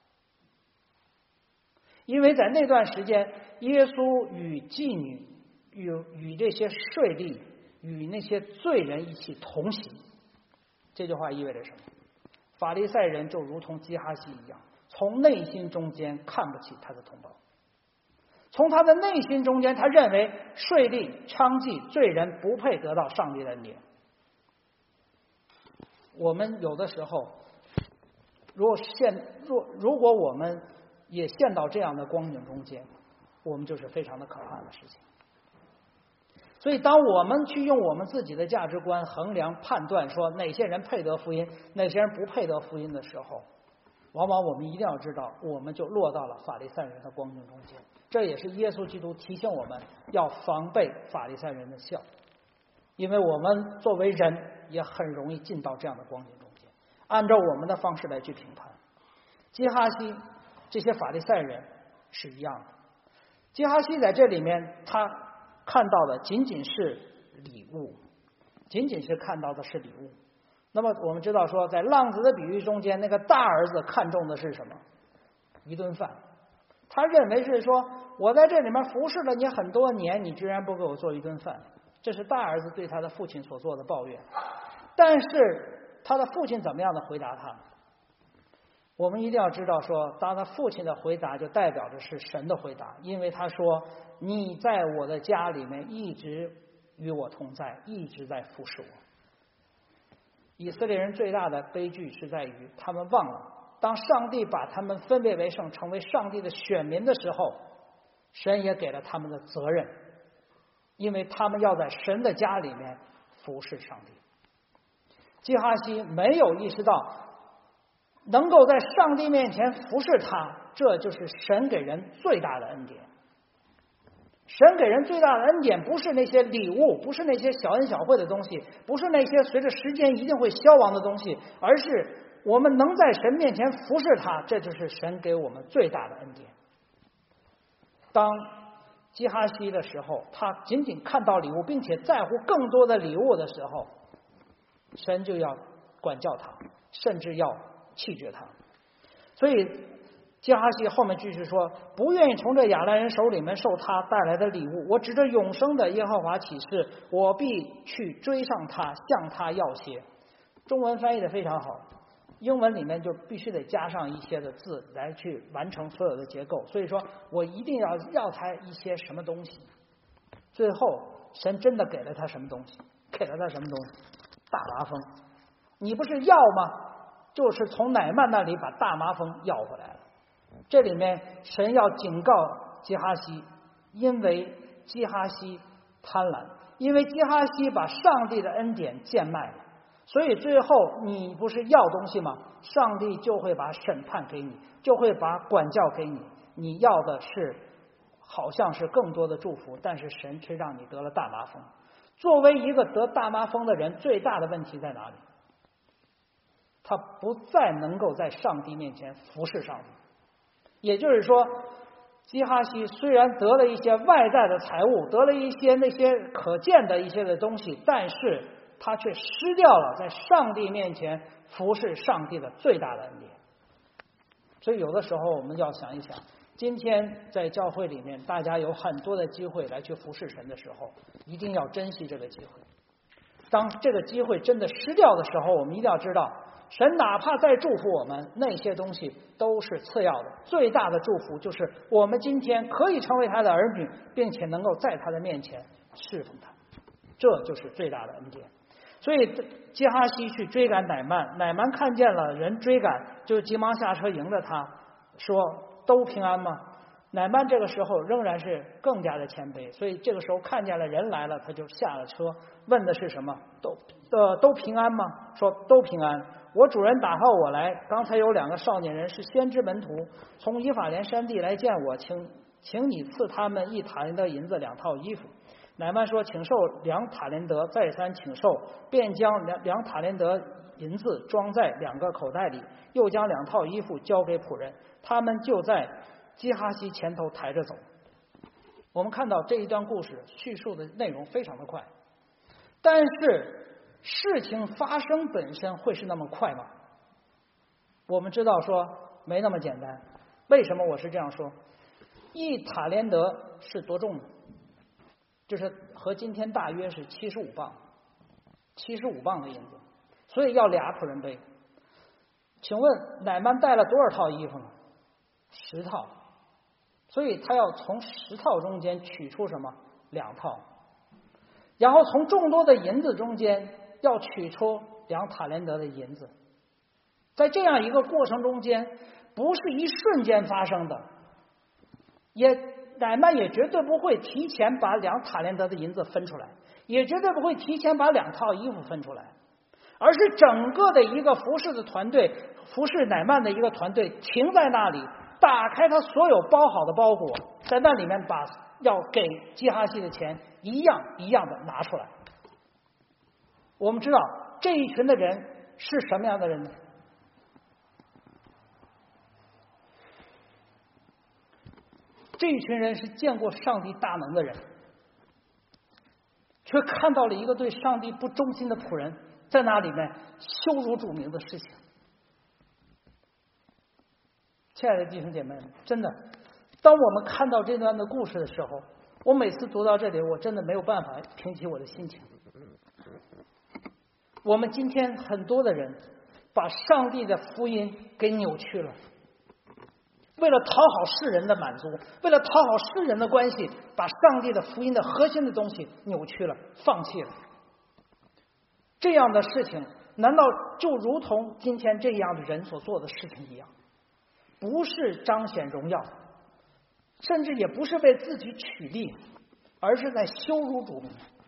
S1: 因为在那段时间，耶稣与妓女、与这些税吏、与那些罪人一起同行。这句话意味着什么？法利赛人就如同基哈西一样，从内心中间看不起他的同胞，从他的内心中间，他认为税吏、娼妓、罪人不配得到上帝的恩典。我们有的时候，如果我们也陷到这样的光景中间，我们就是非常的可怕的事情。 所以当我们去用我们自己的价值观衡量判断说哪些人配得福音，哪些人不配得福音的时候，往往我们一定要知道，我们就落到了法利赛人的光景中间。这也是耶稣基督提醒我们要防备法利赛人的笑，因为我们作为人也很容易进到这样的光景中间，按照我们的方式来去评判。基哈西这些法利赛人是一样的，基哈西在这里面他看到的仅仅是礼物，仅仅是看到的是礼物。那么我们知道说，在浪子的比喻中间，那个大儿子看重的是什么？一顿饭。他认为是说，我在这里面服侍了你很多年，你居然不给我做一顿饭，这是大儿子对他的父亲所做的抱怨。但是他的父亲怎么样的回答他？我们一定要知道说，当他父亲的回答就代表着是神的回答，因为他说，你在我的家里面一直与我同在，一直在服侍我。以色列人最大的悲剧是在于他们忘了，当上帝把他们分别为圣，成为上帝的选民的时候，神也给了他们的责任，因为他们要在神的家里面服侍上帝。基哈西没有意识到能够在上帝面前服侍他，这就是神给人最大的恩典。神给人最大的恩典不是那些礼物，不是那些小恩小惠的东西，不是那些随着时间一定会消亡的东西，而是我们能在神面前服侍他，这就是神给我们最大的恩典。当基哈西的时候，他仅仅看到礼物，并且在乎更多的礼物的时候，神就要管教他，甚至要弃绝他。所以基哈西后面继续说，不愿意从这亚兰人手里面受他带来的礼物，我指着永生的耶和华起誓，我必去追上他，向他要些。中文翻译的非常好，英文里面就必须得加上一些的字来去完成所有的结构，所以说我一定要他一些什么东西。最后神真的给了他什么东西？给了他什么东西？大麻风。你不是要吗？就是从乃曼那里把大麻风要回来了。这里面神要警告基哈西，因为基哈西贪婪，因为基哈西把上帝的恩典贱卖了，所以最后你不是要东西吗？上帝就会把审判给你，就会把管教给你，你要的是好像是更多的祝福，但是神却让你得了大麻风。作为一个得大麻风的人，最大的问题在哪里？他不再能够在上帝面前服侍上帝。也就是说，基哈西虽然得了一些外在的财物，得了一些那些可见的一些的东西，但是他却失掉了在上帝面前服侍上帝的最大的恩典。所以有的时候我们要想一想，今天在教会里面大家有很多的机会来去服侍神的时候，一定要珍惜这个机会。当这个机会真的失掉的时候，我们一定要知道，神哪怕再祝福我们，那些东西都是次要的，最大的祝福就是我们今天可以成为他的儿女，并且能够在他的面前侍奉他，这就是最大的恩典。所以基哈西去追赶乃曼，乃曼看见了人追赶，就急忙下车迎着他，说都平安吗？乃曼这个时候仍然是更加的谦卑，所以这个时候看见了人来了，他就下了车，问的是什么？都平安吗？说都平安。我主人打发我来，刚才有2个少年人是先知门徒，从以法莲山地来见我，请你赐他们1塔连德银子2套衣服。乃曼说，请受2塔连德，再三请受，便将2塔连德银子装在2个口袋里，又将2套衣服交给仆人，他们就在基哈西前头抬着走。我们看到这一段故事叙述的内容非常的快，但是事情发生本身会是那么快吗？我们知道说没那么简单。为什么我是这样说？1塔连德是多重呢？就是和今天大约是75磅，75磅的银子，所以要2仆人背。请问乃曼带了多少套衣服呢？10套，所以他要从10套中间取出什么？2套，然后从众多的银子中间要取出2塔连德的银子。在这样一个过程中间，不是一瞬间发生的，也乃縵也绝对不会提前把2塔连德的银子分出来，也绝对不会提前把2套衣服分出来，而是整个的一个服侍的团队，服侍乃縵的一个团队停在那里，打开他所有包好的包裹，在那里面把要给基哈西的钱一样一样的拿出来。我们知道这一群的人是什么样的人呢？这一群人是见过上帝大能的人，却看到了一个对上帝不忠心的仆人在那里面羞辱主名的事情。亲爱的弟兄姐妹们，真的，当我们看到这段的故事的时候，我每次读到这里，我真的没有办法平息我的心情。我们今天很多的人把上帝的福音给扭曲了，为了讨好世人的满足，为了讨好世人的关系，把上帝的福音的核心的东西扭曲了，放弃了。这样的事情难道就如同今天这样的人所做的事情一样？不是彰显荣耀，甚至也不是为自己取利，而是在羞辱主名。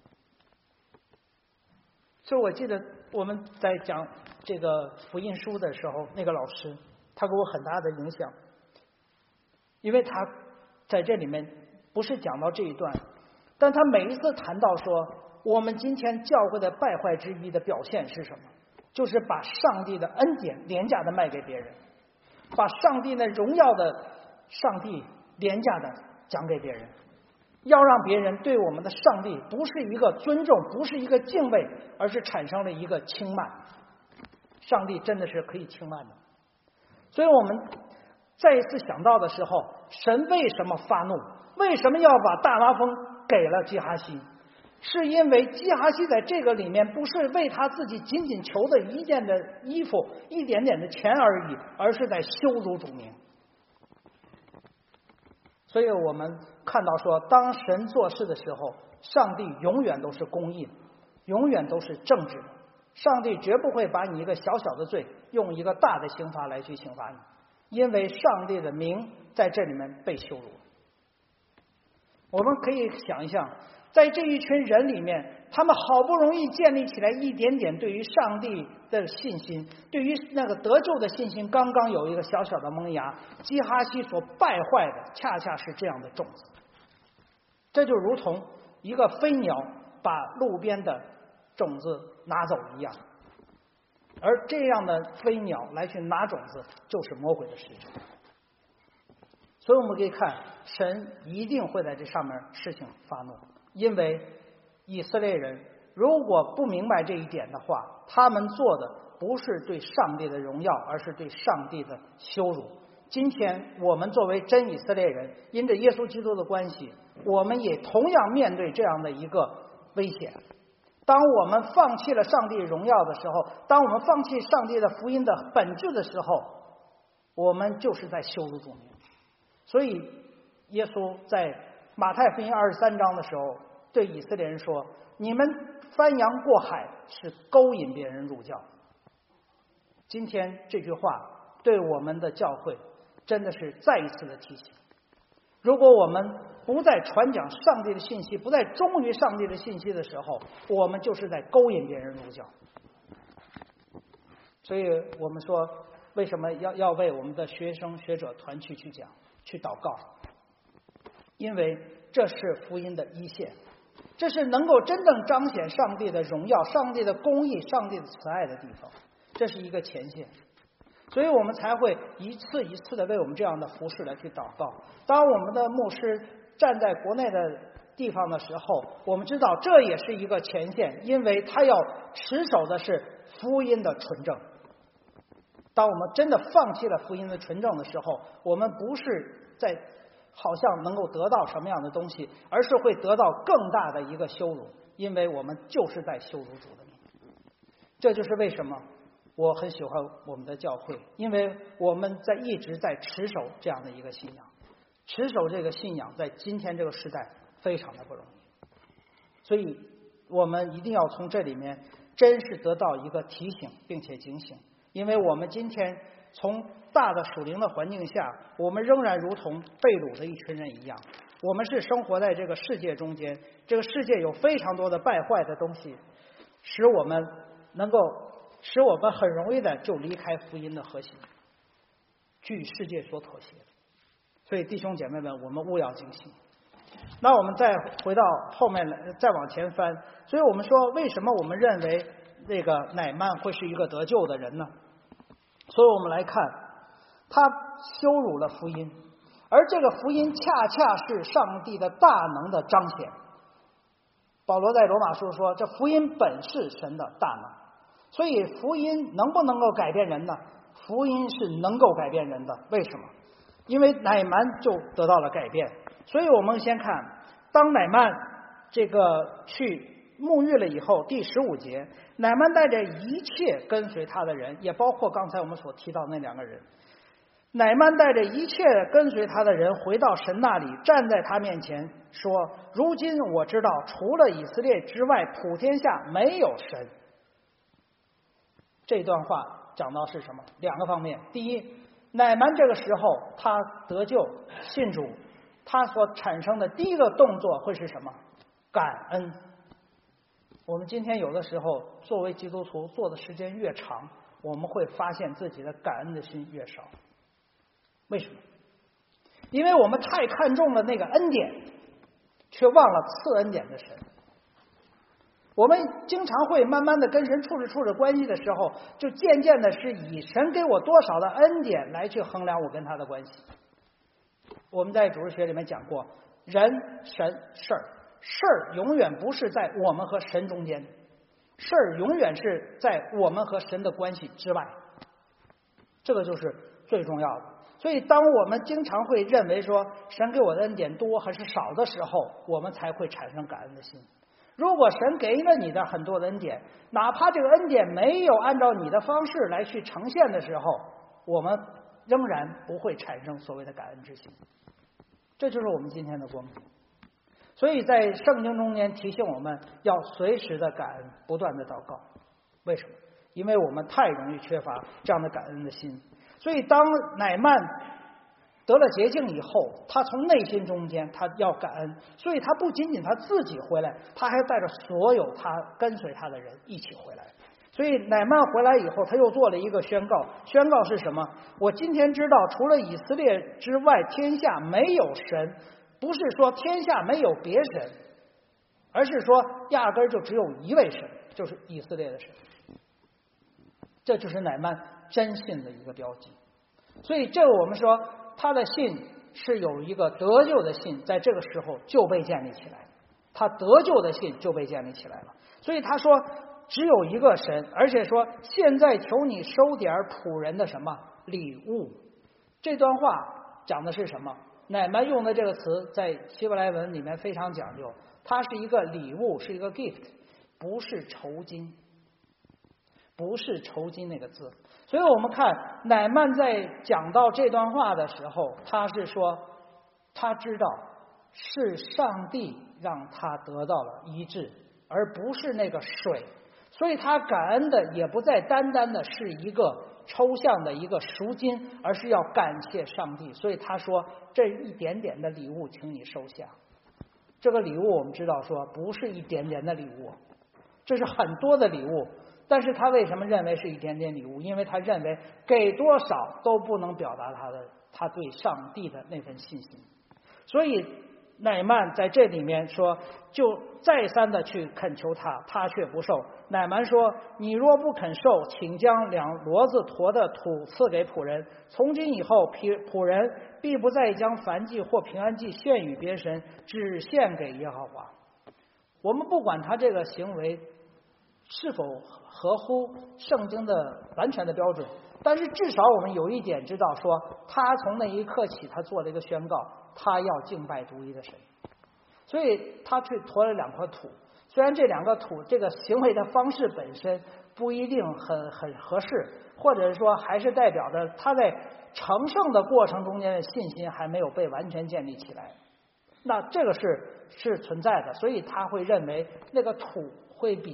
S1: 所以我记得我们在讲这个福音书的时候，那个老师他给我很大的影响，因为他在这里面不是讲到这一段，但他每一次谈到说我们今天教会的败坏之一的表现是什么，就是把上帝的恩典廉价的卖给别人，把上帝的荣耀的上帝廉价的讲给别人，要让别人对我们的上帝不是一个尊重，不是一个敬畏，而是产生了一个轻慢。上帝真的是可以轻慢的。所以我们再一次想到的时候，神为什么发怒？为什么要把大麻风给了基哈西？是因为基哈西在这个里面不是为他自己仅仅求的一件的衣服、一点点的钱而已，而是在羞辱主名。所以我们看到说，当神做事的时候，上帝永远都是公义的，永远都是正直的。上帝绝不会把你一个小小的罪用一个大的刑罚来去刑罚你，因为上帝的名在这里面被羞辱。我们可以想一想，在这一群人里面，他们好不容易建立起来一点点对于上帝的信心，对于那个得救的信心，刚刚有一个小小的萌芽。基哈西所败坏的恰恰是这样的种子，这就如同一个飞鸟把路边的种子拿走一样，而这样的飞鸟来去拿种子，就是魔鬼的使者。所以我们可以看，神一定会在这上面事情发怒，因为以色列人如果不明白这一点的话，他们做的不是对上帝的荣耀，而是对上帝的羞辱。今天我们作为真以色列人，因着耶稣基督的关系，我们也同样面对这样的一个危险。当我们放弃了上帝荣耀的时候，当我们放弃上帝的福音的本质的时候，我们就是在羞辱主名。所以耶稣在马太福音23章的时候对以色列人说，你们翻洋过海是勾引别人入教。今天这句话对我们的教会真的是再一次的提醒，如果我们不再传讲上帝的信息，不再忠于上帝的信息的时候，我们就是在勾引别人入教。所以我们说，为什么要为我们的学生学者团去讲，去祷告？因为这是福音的一线，这是能够真正彰显上帝的荣耀、上帝的公义、上帝的慈爱的地方，这是一个前线。所以我们才会一次一次的为我们这样的服事来去祷告。当我们的牧师站在国内的地方的时候，我们知道这也是一个前线，因为他要持守的是福音的纯正。当我们真的放弃了福音的纯正的时候，我们不是在好像能够得到什么样的东西，而是会得到更大的一个羞辱，因为我们就是在羞辱主的名。这就是为什么我很喜欢我们的教会，因为我们一直在持守这样的一个信仰，持守这个信仰在今天这个时代非常的不容易，所以我们一定要从这里面真是得到一个提醒并且警醒。因为我们今天从大的属灵的环境下，我们仍然如同被掳的一群人一样， 我们是生活在这个世界中间，这个世界有非常多的败坏的东西，使我们很容易的就离开福音的核心，据世界所妥协。所以弟兄姐妹们，我们务要警醒。那我们再回到后面来，再往前翻。所以我们说，为什么我们认为那个乃曼会是一个得救的人呢？所以我们来看，他羞辱了福音，而这个福音恰恰是上帝的大能的彰显。保罗在罗马书说，这福音本是神的大能。所以福音能不能够改变人呢？福音是能够改变人的。为什么？因为乃曼就得到了改变。所以我们先看，当乃曼这个去沐浴了以后，第15节，乃曼带着一切跟随他的人，也包括刚才我们所提到那2个人，乃曼带着一切跟随他的人回到神那里，站在他面前说，如今我知道除了以色列之外，普天下没有神。这段话讲到是什么？2个方面。第一，乃曼这个时候他得救信主，他所产生的第一个动作会是什么？感恩。我们今天有的时候作为基督徒做的时间越长，我们会发现自己的感恩的心越少。为什么？因为我们太看重了那个恩典，却忘了赐恩典的神。我们经常会慢慢的跟神处着关系的时候，就渐渐的是以神给我多少的恩典来去衡量我跟他的关系。我们在主日学里面讲过，人、神、事儿，事儿永远不是在我们和神中间，事儿永远是在我们和神的关系之外，这个就是最重要的。所以当我们经常会认为说神给我的恩典多还是少的时候，我们才会产生感恩的心。如果神给了你的很多的恩典，哪怕这个恩典没有按照你的方式来去呈现的时候，我们仍然不会产生所谓的感恩之心。这就是我们今天的光景。所以在圣经中间提醒我们要随时的感恩，不断的祷告。为什么？因为我们太容易缺乏这样的感恩的心。所以当乃曼得了洁净以后，他从内心中间他要感恩，所以他不仅仅他自己回来，他还带着所有他跟随他的人一起回来。所以乃曼回来以后，他又做了一个宣告，宣告是什么？我今天知道除了以色列之外，天下没有神。不是说天下没有别神，而是说压根儿就只有一位神，就是以色列的神。这就是乃曼真信的一个标记。所以这个我们说他的信是有一个得救的信，在这个时候就被建立起来，他得救的信就被建立起来了。所以他说只有一个神，而且说现在求你收点仆人的什么礼物。这段话讲的是什么？乃曼用的这个词在希伯来文里面非常讲究，它是一个礼物，是一个 gift， 不是酬金，不是酬金那个字。所以我们看乃曼在讲到这段话的时候，他是说他知道是上帝让他得到了医治，而不是那个水。所以他感恩的也不再单单的是一个抽象的一个赎金，而是要感谢上帝。所以他说这一点点的礼物请你收下。这个礼物我们知道说不是一点点的礼物，这是很多的礼物。但是他为什么认为是一点点礼物？因为他认为给多少都不能表达他对上帝的那份信心。所以乃曼在这里面说，就再三的去恳求他，他却不受。乃曼说，你若不肯受，请将2骡子驮的土赐给仆人，从今以后仆人必不再将燔祭或平安祭献与别神，只献给耶和华。我们不管他这个行为是否合乎圣经的完全的标准，但是至少我们有一点知道说，他从那一刻起他做了一个宣告，他要敬拜独一的神。所以他去驮了2块土，虽然这2个土这个行为的方式本身不一定很合适，或者是说还是代表着他在成圣的过程中间的信心还没有被完全建立起来，那这个是存在的。所以他会认为那个土会比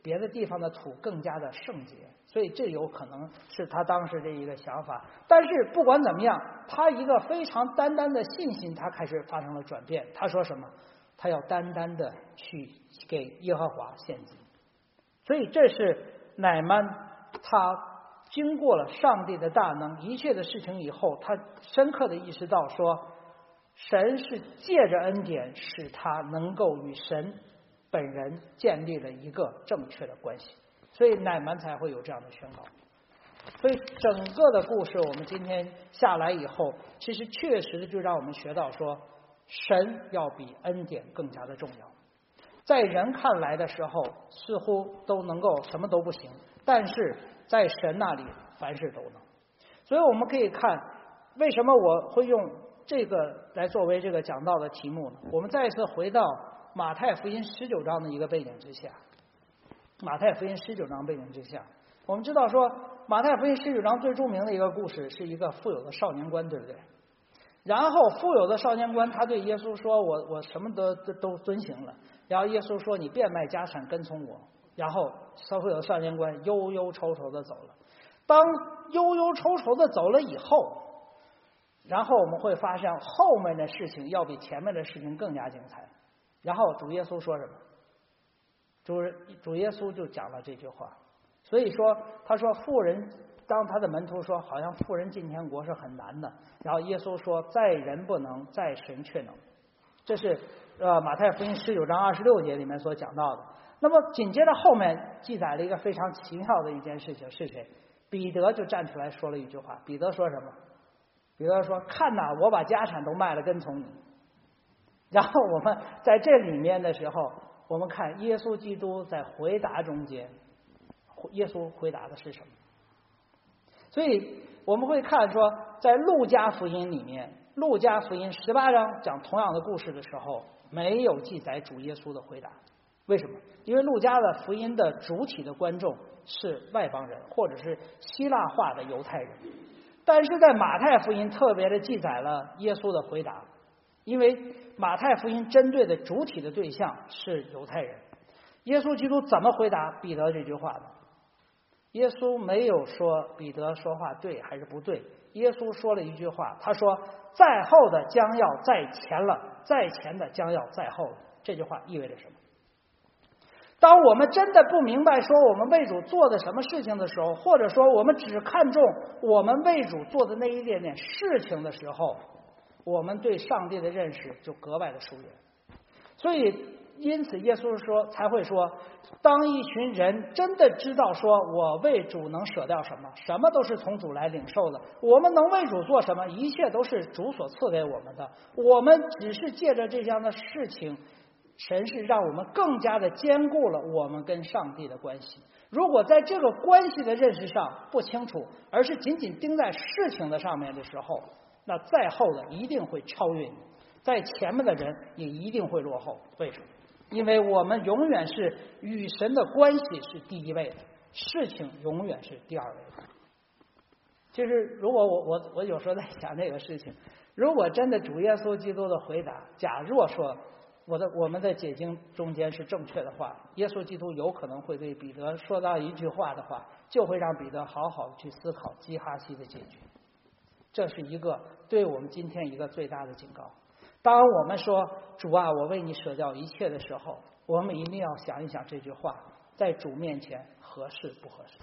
S1: 别的地方的土更加的圣洁，所以这有可能是他当时的一个想法。但是不管怎么样，他一个非常单单的信心，他开始发生了转变。他说什么？他要单单的去给耶和华献祭。所以这是乃縵他经过了上帝的大能一切的事情以后，他深刻的意识到说，神是借着恩典使他能够与神本人建立了一个正确的关系，所以乃縵才会有这样的宣告。所以整个的故事我们今天下来以后，其实确实就让我们学到说，神要比恩典更加的重要。在人看来的时候似乎都能够什么都不行，但是在神那里凡事都能。所以我们可以看为什么我会用这个来作为这个讲道的题目呢？我们再一次回到马太福音19章的一个背景之下。马太福音19章背景之下，我们知道说马太福音19章最著名的一个故事是一个富有的少年官，对不对？然后富有的少年官他对耶稣说，我什么都遵行了。然后耶稣说，你变卖家产跟从我。然后富有的少年官忧忧愁愁的走了。当忧忧愁愁的走了以后，然后我们会发现后面的事情要比前面的事情更加精彩。然后主耶稣说什么？主耶稣就讲了这句话。所以说他说富人，当他的门徒说好像富人进天国是很难的，然后耶稣说在人不能，在神却能。这是马太福音19章26节里面所讲到的。那么紧接着后面记载了一个非常奇妙的一件事情，是谁？彼得就站出来说了一句话。彼得说什么？彼得说，看哪，我把家产都卖了跟从你。然后我们在这里面的时候，我们看耶稣基督在回答中间，耶稣回答的是什么？所以我们会看说，在路加福音里面，路加福音18章讲同样的故事的时候，没有记载主耶稣的回答。为什么？因为路加的福音的主体的观众是外邦人或者是希腊化的犹太人，但是在马太福音特别的记载了耶稣的回答，因为马太福音针对的主体的对象是犹太人。耶稣基督怎么回答彼得这句话呢？耶稣没有说彼得说话对还是不对，耶稣说了一句话，他说在后的将要在前了，在前的将要在后了。这句话意味着什么？当我们真的不明白说我们为主做的什么事情的时候，或者说我们只看重我们为主做的那一点点事情的时候，我们对上帝的认识就格外的疏远。所以因此耶稣说才会说，当一群人真的知道说我为主能舍掉什么，什么都是从主来领受的，我们能为主做什么，一切都是主所赐给我们的，我们只是借着这样的事情，神是让我们更加的坚固了我们跟上帝的关系。如果在这个关系的认识上不清楚，而是仅仅盯在事情的上面的时候，那在后的一定会超越你，在前面的人也一定会落后。为什么？因为我们永远是与神的关系是第一位的，事情永远是第二位的。就是如果我有时候在想这个事情，如果真的主耶稣基督的回答，假若说我们的解经中间是正确的话，耶稣基督有可能会对彼得说到一句话的话，就会让彼得好好去思考基哈西的结局。这是一个对我们今天一个最大的警告。当我们说主啊，我为你舍掉一切的时候，我们一定要想一想这句话在主面前合适不合适。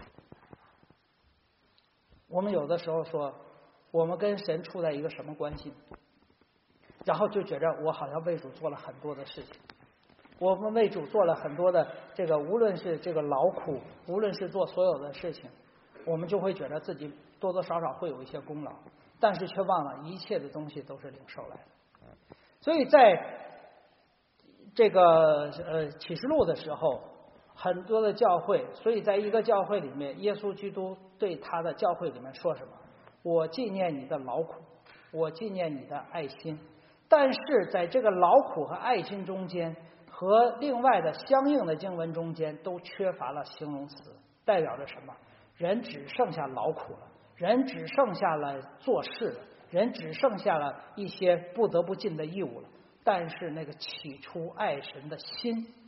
S1: 我们有的时候说我们跟神处在一个什么关系，然后就觉得我好像为主做了很多的事情，我们为主做了很多的这个，无论是这个劳苦，无论是做所有的事情，我们就会觉得自己多多少少会有一些功劳，但是却忘了一切的东西都是领受来的。所以在这个启示录的时候，很多的教会，所以在一个教会里面，耶稣基督对他的教会里面说什么？我纪念你的劳苦，我纪念你的爱心。但是在这个劳苦和爱心中间，和另外的相应的经文中间，都缺乏了形容词，代表着什么？人只剩下劳苦了，人只剩下了做事了，人只剩下了一些不得不尽的义务了。但是那个起初爱神的心，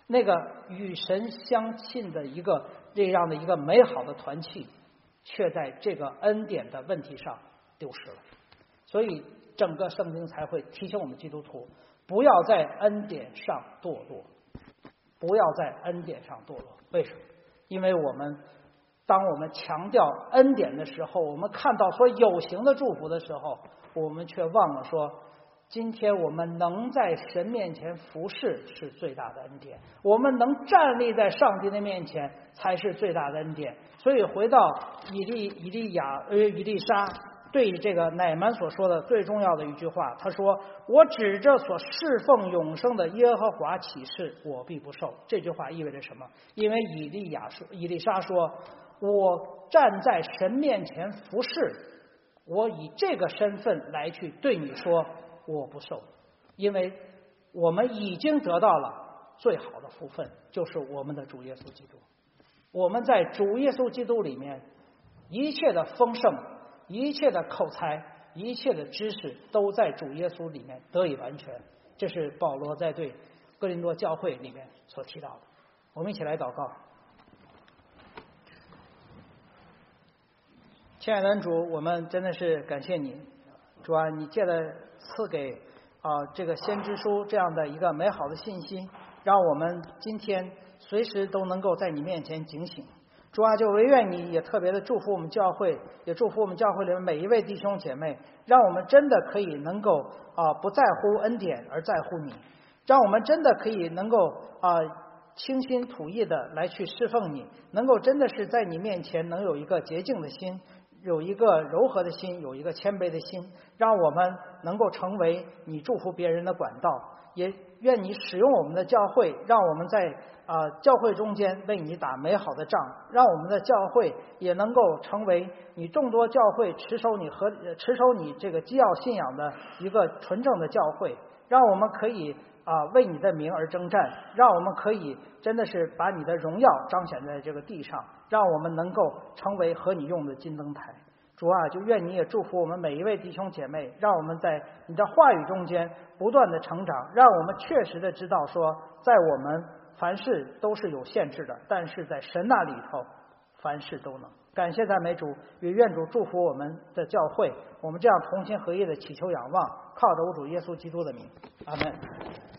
S1: 那个与神相亲的这样的一个美好的团契，却在这个恩典的问题上丢失了。所以整个圣经才会提醒我们基督徒，不要在恩典上堕落，不要在恩典上堕落。为什么？因为当我们强调恩典的时候，我们看到说有形的祝福的时候，我们却忘了说，今天我们能在神面前服侍是最大的恩典，我们能站立在上帝的面前才是最大的恩典。所以回到以利沙对这个乃縵所说的最重要的一句话，他说：我指着所侍奉永生的耶和华起誓，我必不受。这句话意味着什么？因为以利沙说，我站在神面前服侍，我以这个身份来去对你说我不受。因为我们已经得到了最好的福分，就是我们的主耶稣基督。我们在主耶稣基督里面，一切的丰盛，一切的口才，一切的知识，都在主耶稣里面得以完全。这是保罗在对哥林多教会里面所提到的。我们一起来祷告。亲爱的恩主，我们真的是感谢你，主啊，你借了赐给这个先知书这样的一个美好的信息，让我们今天随时都能够在你面前警醒。主啊，就唯愿你也特别的祝福我们教会，也祝福我们教会里面每一位弟兄姐妹，让我们真的可以能够不在乎恩典而在乎你，让我们真的可以能够倾心吐意的来去侍奉你，能够真的是在你面前能有一个洁净的心，有一个柔和的心，有一个谦卑的心，让我们能够成为你祝福别人的管道。也愿你使用我们的教会，让我们在教会中间为你打美好的仗，让我们的教会也能够成为你众多教会持守你这个基要信仰的一个纯正的教会，让我们可以为你的名而征战，让我们可以真的是把你的荣耀彰显在这个地上，让我们能够成为和你用的金灯台。主啊，就愿你也祝福我们每一位弟兄姐妹，让我们在你的话语中间不断的成长，让我们确实的知道说，在我们凡事都是有限制的，但是在神那里头凡事都能。感谢赞美主，也愿主祝福我们的教会，我们这样同心合意的祈求仰望，靠着我主耶稣基督的名，阿门。